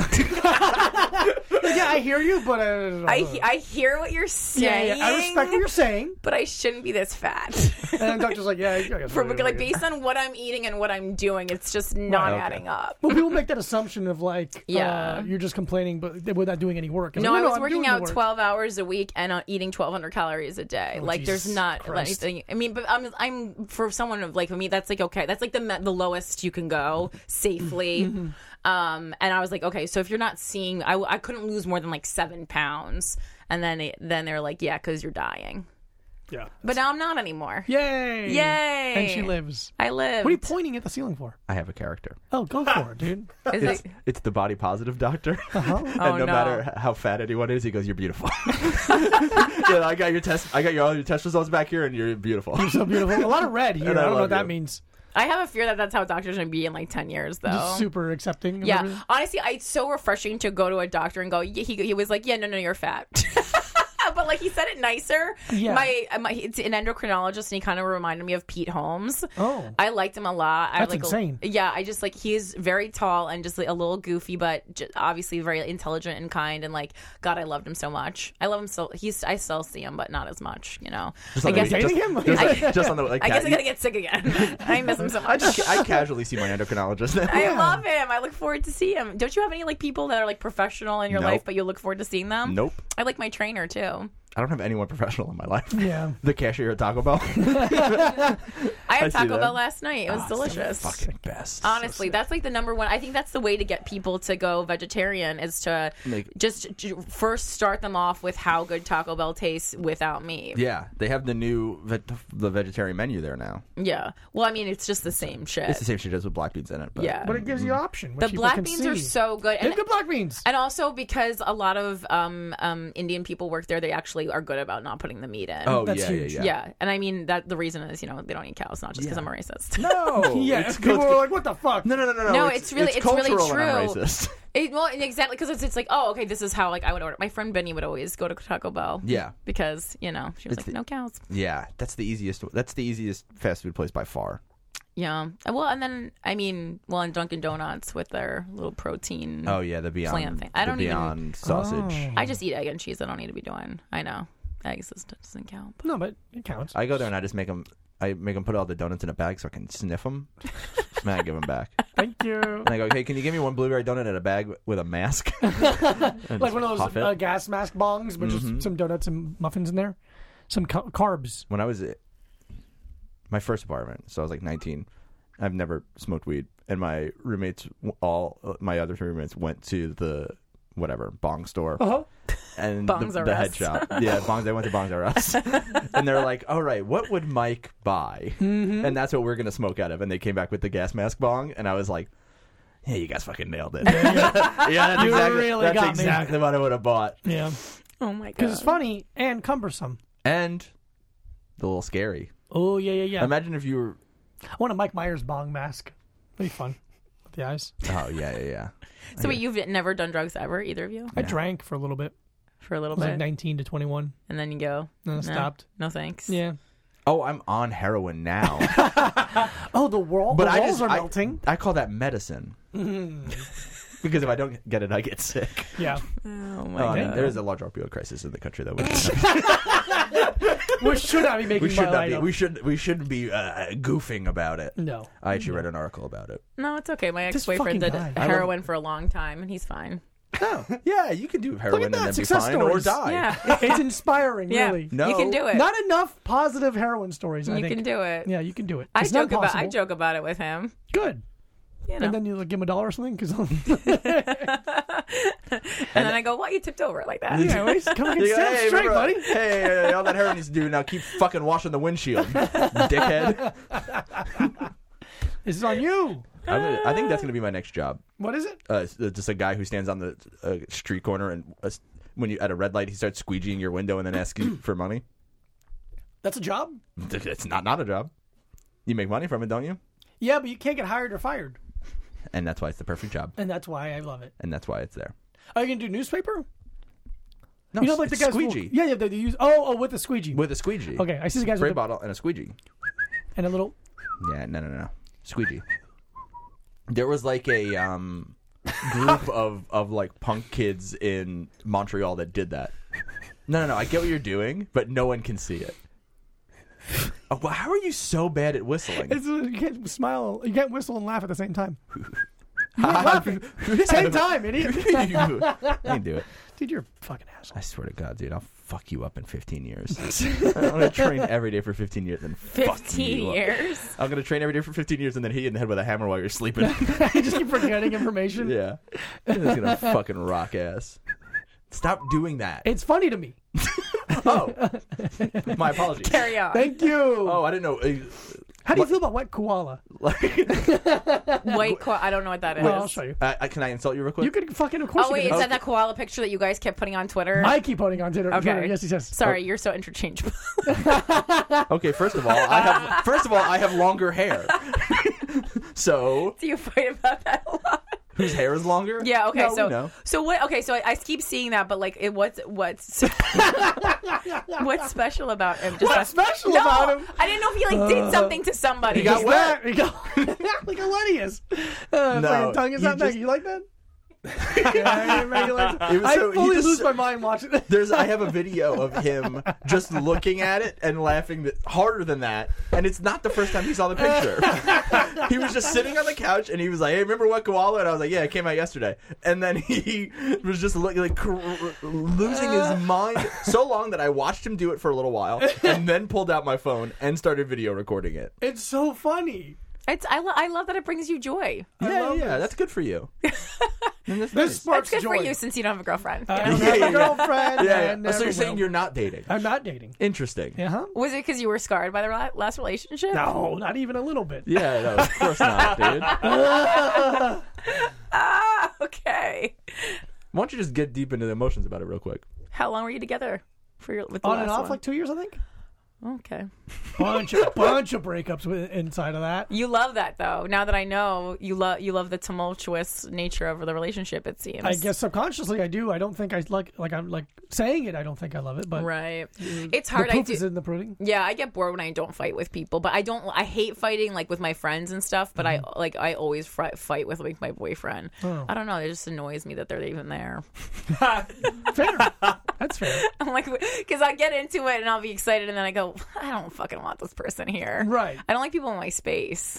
Yeah, I hear you, but uh, I he- I hear what you're yeah, saying. yeah, I respect what you're saying. but I shouldn't be this fat. And the doctor's like, yeah, I guess For whatever. like based on what I'm eating and what I'm doing, it's just not okay. adding up. Well, people make that assumption of like, Yeah. uh, you're just complaining, but we're not doing any work. It's No, like, I was I'm working doing the out work. twelve hours a week and uh, eating twelve hundred calories a day. like, Jesus there's not Christ. anything. I mean, but I'm, I'm for someone of like for me, that's like okay. That's like the me- the lowest you can go safely. Um, and I was like, okay, so if you're not seeing, I, I couldn't lose more than like seven pounds. And then it, then they're like, yeah, because you're dying. Yeah. But now I'm not anymore. Yay! Yay! And she lives. I live. What are you pointing at the ceiling for? I have a character. Oh, go for it, dude. Is It's, it? it's the body positive doctor. Uh-huh. And Oh, no, no. matter how fat anyone is, he goes, "You're beautiful." Yeah, I got your test. I got your all your test results back here, and you're beautiful. So beautiful. A lot of red here. I And I don't know love what that you. means. I have a fear that that's how doctors are going to be in like ten years, though. Just super accepting. of Yeah, everything. honestly, I, it's so refreshing to go to a doctor and go. He, he was like, "Yeah, no, no, you're fat," but like he said it nicer. Yeah. My, my it's an endocrinologist, and he kind of reminded me of Pete Holmes. Oh. I liked him a lot. I That's like insane. Yeah, I just like he's very tall and just like, a little goofy, but j- obviously very intelligent and kind. And like, God, I loved him so much. I love him so. He's I still see him, but not as much. You know. Just I on the guess. week- Dating just, him? just, like- just on the like, I guess ca- I gotta get sick again. I miss him so much. I just I casually see my endocrinologist now. I Yeah. love him. I look forward to see him. Don't you have any like people that are like professional in your Nope. life, but you look forward to seeing them? Nope. I like my trainer too. I don't have anyone professional in my life. Yeah. The cashier at Taco Bell. I I had see Taco that. Bell last night. It was Oh, it's the delicious. fucking best. Honestly, that's like the number one. I think that's the way to get people to go vegetarian is to Make- just j- first start them off with how good Taco Bell tastes without meat. Yeah, they have the new ve- the vegetarian menu there now. Yeah. Well, I mean, it's just the same shit. It's the same shit as with black beans in it. But Yeah. But it gives you option. the which people black can beans are see. so good. They And, have good black beans. and also because a lot of um, um, Indian people work there, they actually actually are good about not putting the meat in. Oh That's yeah, huge. yeah, yeah. And I mean that the reason is, you know, they don't eat cows, not just because Yeah. I'm a racist. No, yeah, it's people cult- were like, "What the fuck?" no, no, no, no, no. No, it's really- it's really cultural and I'm true. racist. It, well, exactly, because it's, it's like, oh, okay, this is how like I would order. My friend Benny would always go to Taco Bell. Yeah. Because, you know, she was It's like, the- no cows. Yeah, that's the easiest. That's the easiest fast food place by far. Yeah. Well, and then, I mean, well, in Dunkin' Donuts with their little protein. Oh yeah, the Beyond Plant thing. I the don't even- Beyond sausage. Oh. I just eat egg and cheese. I don't need to be doing. I know. Eggs just doesn't count. No, but it counts. I go there and I just make them. I make them put all the donuts in a bag so I can sniff them. And I give them back. Thank you. And I go, hey, can you give me one blueberry donut in a bag with a mask? Like one of those puff it. uh, gas mask bongs, but Mhm. just some donuts and muffins in there, some ca- carbs. When I was at my first apartment, so I was like nineteen. I've never smoked weed, and my roommates, all my other roommates, went to the whatever bong store. Uh huh. And Bongs the, R the head Us. shop. Yeah, Bongs. They went to Bongs R Us. And they're like, all right, what would Mike buy? Mm-hmm. And that's what we're going to smoke out of. And they came back with the gas mask bong. And I was like, yeah, you guys fucking nailed it. yeah, that's You exactly, really that's got me. exactly what I would have bought. Yeah, Oh my god. because it's funny and cumbersome. And a little scary. Oh yeah, yeah, yeah. Imagine if you were... I want a Mike Myers bong mask. That'd be fun. With the eyes. Oh, yeah, yeah, yeah. So wait, you've never done drugs ever, either of you, I drank for a little bit. for a I little was bit, like nineteen to twenty-one. and then you go. Then I no, stopped. No thanks. Yeah. Oh, I'm on heroin now. Oh, the world. But the I walls just... are I, melting. I call that medicine. Because if I don't get it, I get sick. Yeah. Oh Oh, my I mean, god. there is a large opioid crisis in the country that we We should not be making we should my not light be up. we should we shouldn't be uh, goofing about it. No. I actually read an article about it. No, it's okay. My This ex-boyfriend fucking did guy. I heroin for a long time, and he's fine. Oh, yeah, you can do heroin at and that, then be success fine or stories. die. Yeah. It's inspiring, Yeah. really. No. You can do it. Not enough positive heroin stories. I you think. can do it. Yeah, you can do it. I It's not joke about I possible. joke about it with him. Good. You know. And then you like give him a dollar or something because And then I go, "Why you tipped over it like that?" yeah, well, he's coming You in go, stand hey, straight, remember- buddy. Hey, all that heroin needs to do now. Keep fucking washing the windshield, dickhead. This is on you. I'm gonna, I think that's gonna be my next job. What is it? Uh, s- uh, just a guy who stands on the uh, street corner and uh, s- when you at a red light, he starts squeegeeing your window and then asks you for money. That's a job. It's not not a job. You make money from it, don't you? Yeah, but you can't get hired or fired, And that's why it's the perfect job. and that's why I love it. And that's why it's there. Are you gonna do newspaper? No, You know, like the it's guys. who- squeegee Yeah, yeah. They they use. Oh, oh, with the squeegee. with a squeegee. Okay, I see the guys Spray with the, bottle and a squeegee. and a little. Yeah, no, no, no, squeegee. There was like a um, group of of like punk kids in Montreal that did that. No, no, no. I get what you're doing, but no one can see it. Oh, well, how are you so bad at whistling? It's, you can't smile. You can't whistle and laugh at the same time. You're laughing. Same time, idiot. I can do it. Dude, you're a fucking asshole. I swear to God, dude, I'll fuck you up in fifteen years. I'm gonna train every day for fifteen years, and fuck Fifteen you up. years. I'm gonna train every day for fifteen years, and then hit you in the head with a hammer while you're sleeping. You just keep forgetting information. Yeah, it's gonna fucking rock ass. Stop doing that. It's funny to me. Oh, my apologies. Carry on. Thank you. Oh, I didn't know. Uh, How do you feel about wet koala? Like, White koala. I don't know what that is. Well, I'll show you. uh, uh, can I insult you real quick? You could fucking, of course. Oh you wait, can. is that that koala picture that you guys kept putting on Twitter? I keep putting on Twitter. Okay. Twitter. Yes, he says. Sorry, you're so interchangeable. Okay, first of all, I have first of all I have longer hair. So Do you fight about that a lot? whose hair is longer? Yeah. Okay. No, we so know. so what? Okay. So I, I keep seeing that, but like, it what's what's what's special about him? Just What's special no, about him? I didn't know if he like did something to somebody. He got He's wet. that- he got- like a Lennius. Uh, No, fucking tongue is he not back. just- You like that? Yeah, he regulates it. It was I so- he fully just- lose my mind watching it. There's I have a video of him just looking at it and laughing th- harder than that, and it's not the first time he saw the picture. He was just sitting on the couch and he was like, "Hey, remember what koala?" And I was like, "Yeah, it came out yesterday." And then he was just look, like cr- losing his mind so long that I watched him do it for a little while, and then pulled out my phone and started video recording it. It's so funny. It's I, lo- I love that it brings you joy. Yeah, love yeah, this. that's good for you. And that's This nice. sparks It's good joy. for you since you don't have a girlfriend. I you don't know? have Yeah, a yeah. girlfriend. Yeah, and yeah. So never you're saying will. you're not dating? I'm not dating. Interesting. Yeah, huh? Was it because you were scarred by the la- last relationship? No, not even a little bit. Yeah, no, of course not, dude. Ah, okay. Why don't you just get deep into the emotions about it real quick? How long were you together? for your with the On last and off, one? like two years, I think. Okay. Bunch, of, bunch of breakups with, inside of that. You love that though. Now that I know, you love you love the tumultuous nature of the relationship. It seems. I guess subconsciously I do. I don't think I like like I'm like saying it. I don't think I love it, but Right. It's the hard. I proof do. is in the pudding. Yeah, I get bored when I don't fight with people, but I don't. I hate fighting like with my friends and stuff. But I like I always fri- fight with like my boyfriend. Oh. I don't know. It just annoys me that they're even there. Fair. That's fair. I'm like, because I get into it and I'll be excited, and then I go, I don't fucking want this person here. Right. I don't like people in my space,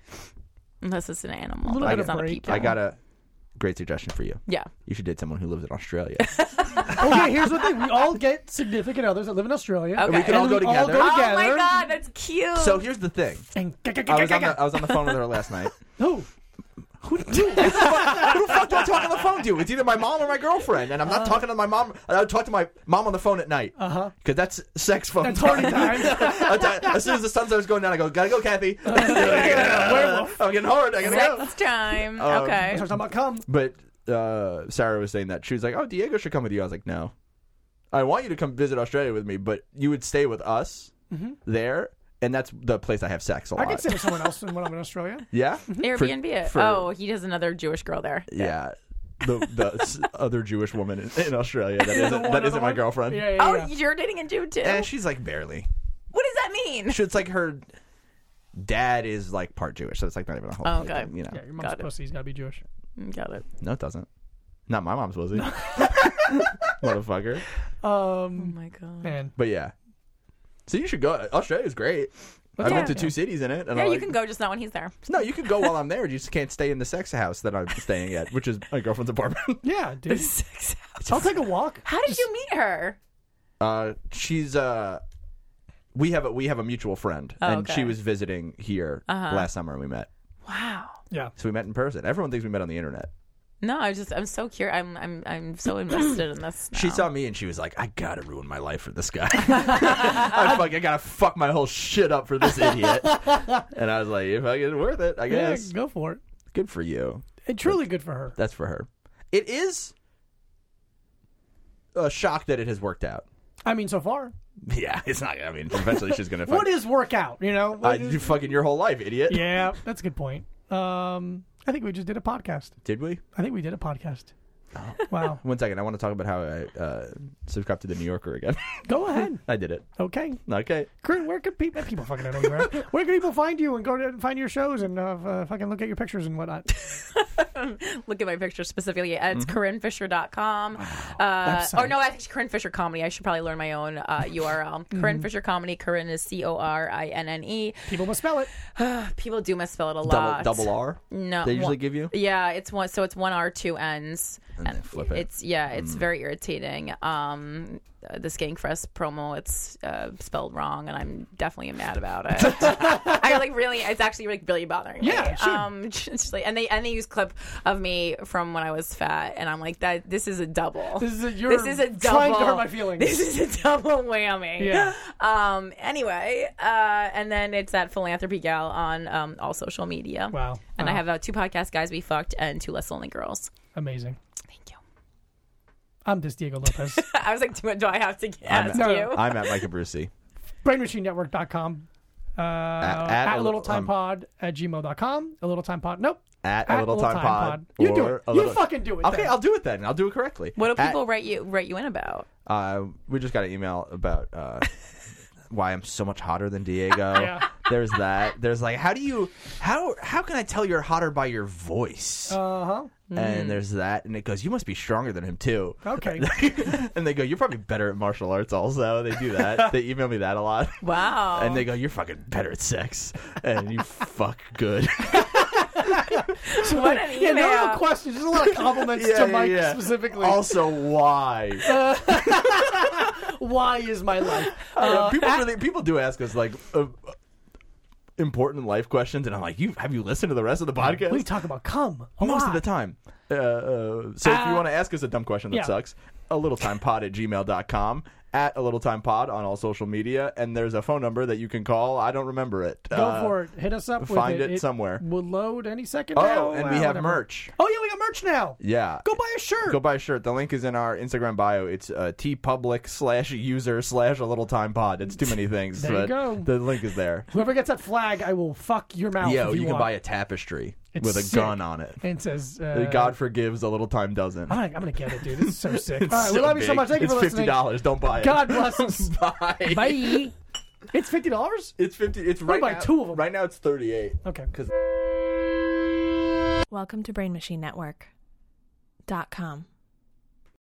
unless it's an animal. little But bit it's of not a break. people. I got a great suggestion for you. Yeah. You should date someone who lives in Australia. Okay, here's the thing: we all get significant others that live in Australia. Okay. We can and all go we together. All go Oh together. my god, that's cute. So here's the thing. And I was on the I was on the phone with her last night. Who? Who, who, who the fuck do I talk on the phone to? It's either my mom or my girlfriend, and I'm not talking to my mom. I would talk to my mom on the phone at night. Uh huh. Because that's sex phone That's time. party time. As soon as the sun starts going down, I go, gotta go, Kathy. Werewolf. I'm getting hard. I gotta go. sex time. Um, okay. Start talking about cum. But uh, Sarah was saying that she was like, "Oh, Diego should come with you." I was like, "No, I want you to come visit Australia with me, but you would stay with us there, and that's the place I have sex a I lot." could stay with someone else when I'm in Australia. Yeah, Airbnb it. for- oh, he has another Jewish girl there. yeah. The, the s- other Jewish woman in, in Australia that isn't one that other isn't my one? girlfriend. Yeah, yeah, Oh, yeah. you're dating a Jew too. And she's like barely. What does that mean? She- It's like her dad is like part Jewish, so it's like not even a whole. Oh, like, okay. you know, Yeah, your mom's Got it. pussy's got to be Jewish. Got it. no, it doesn't. Not my mom's, was he? Motherfucker. Oh Um, my god. man. But yeah. So you should go. Australia's great. I Yeah. went to two cities in it. And Yeah, I you like, can go, just not when he's there. No, you can go while I'm there. You just can't stay in the sex house that I'm staying at, which is my girlfriend's apartment. Yeah, dude. Sex house. I'll take a walk. How did you meet her? Uh, she's uh, we have a we have a mutual friend, Oh, and okay. she was visiting here Uh-huh. last summer, and we met. Wow. Yeah. So we met in person. Everyone thinks we met on the internet. No, I just I'm so curious. I'm I'm I'm so invested in this. Now. She saw me and she was like, "I gotta ruin my life for this guy. I fuck, I gotta fuck my whole shit up for this idiot." And I was like, "If I get worth it, I Yeah, guess. go for it. Good for you. It's truly good for her. That's for her. It is a shock that it has worked out. I mean, so far. Yeah, it's not. I mean, eventually she's gonna. What Fuck, is workout? You know? uh, What is- you fucking your whole life, idiot. yeah, that's a good point. Um, I think we just did a podcast. Did we? I think we did a podcast. Wow. One second. I want to talk about how I uh, subscribed to the New Yorker again. Go ahead. I did it. Okay. Okay. Corinne, where could people people fucking don't know where? Where can people find you and go to find your shows and uh, uh, fucking look at your pictures and whatnot? Look at my picture specifically. It's Mm-hmm. corinne fisher dot com. Uh, Website. or no, actually, Corinne Fisher Comedy. I should probably learn my own uh, U R L. Mm-hmm. Corinne Fisher Comedy. Corinne is C O R I N N E. People must spell it. People do misspell it a Double lot. double R. No, They usually one- give you. Yeah, it's one. So it's one R, two N's. And they flip it. It's yeah, it's very irritating. Um, the Skankfest promo, it's uh, spelled wrong, and I'm definitely mad about it. I like really, it's actually like really bothering me. Yeah, it should. Um, just like, and they and they use clip of me from when I was fat, and I'm like that. This is a double. This is a, you're This is a double. trying to hurt my feelings. This is a double whammy. Yeah. Um. Anyway, uh, and then it's at Philanthropy Gal on um all social media. Wow. And I Wow. have uh, two podcasts, Guys We Fucked, and Two Less Lonely Girls. Amazing. Thank you. I'm just Diego Lopez. I was like, do, do I have to I'm ask at, you? I'm at Micah Brucey. brain machine network dot com. Uh, at, at a a little little- time um, pod at gmail dot com. A little time pod. Nope. At, At a little time, pod. You do or it. a You little- fucking do it. Okay, then. I'll do it then. I'll do it correctly. What do At- people write you write you in about? Uh, we just got an email about uh, why I'm so much hotter than Diego. Yeah. There's that. There's like, how do you, how how can I tell you're hotter by your voice? Uh huh. And there's that, and it goes, you must be stronger than him too. Okay. And they go, you're probably better at martial arts. Also, they do that. They email me that a lot. Wow. And they go, you're fucking better at sex, and you fuck good. what an Yeah, email. no real questions. Just a lot of compliments Yeah, to yeah, Mike yeah. specifically. Also, why? Why is my life? Uh, people really, people do ask us like uh, important life questions, and I'm like, you have you listened to the rest of the podcast? we talk about cum a Most lot. of the time. Uh, uh, so if you Uh, want to ask us a dumb question that yeah. sucks, a little time pod at gmail dot com, at a little time pod on all social media, and there's a phone number that you can call. I don't remember it. Go Uh, for it. Hit us up. find with it it somewhere. Will load any second Oh, now. and Uh, we have whatever. merch. Oh yeah, we got merch now. Yeah. Go buy a shirt. Go buy a shirt. The link is in our Instagram bio. It's uh, tpublic slash user slash a little time pod. It's too many things. There you but go. The link is there. Whoever gets that flag, I will fuck your mouth. Yeah, if you, you, can want. buy a tapestry It's with a sick. gun on it. And it says, uh, God forgives, a little time doesn't. I'm gonna, I'm gonna get it, dude. This is so sick. It's All right, so we love you so big. much. Thank you it's for fifty listening. dollars. Don't buy it. God bless us. Bye. Bye. It's fifty dollars. It's fifty. It's We'll right buy now, two of 'em. Right now, it's thirty-eight. Okay. Because Welcome to Brain Machine Network dot com.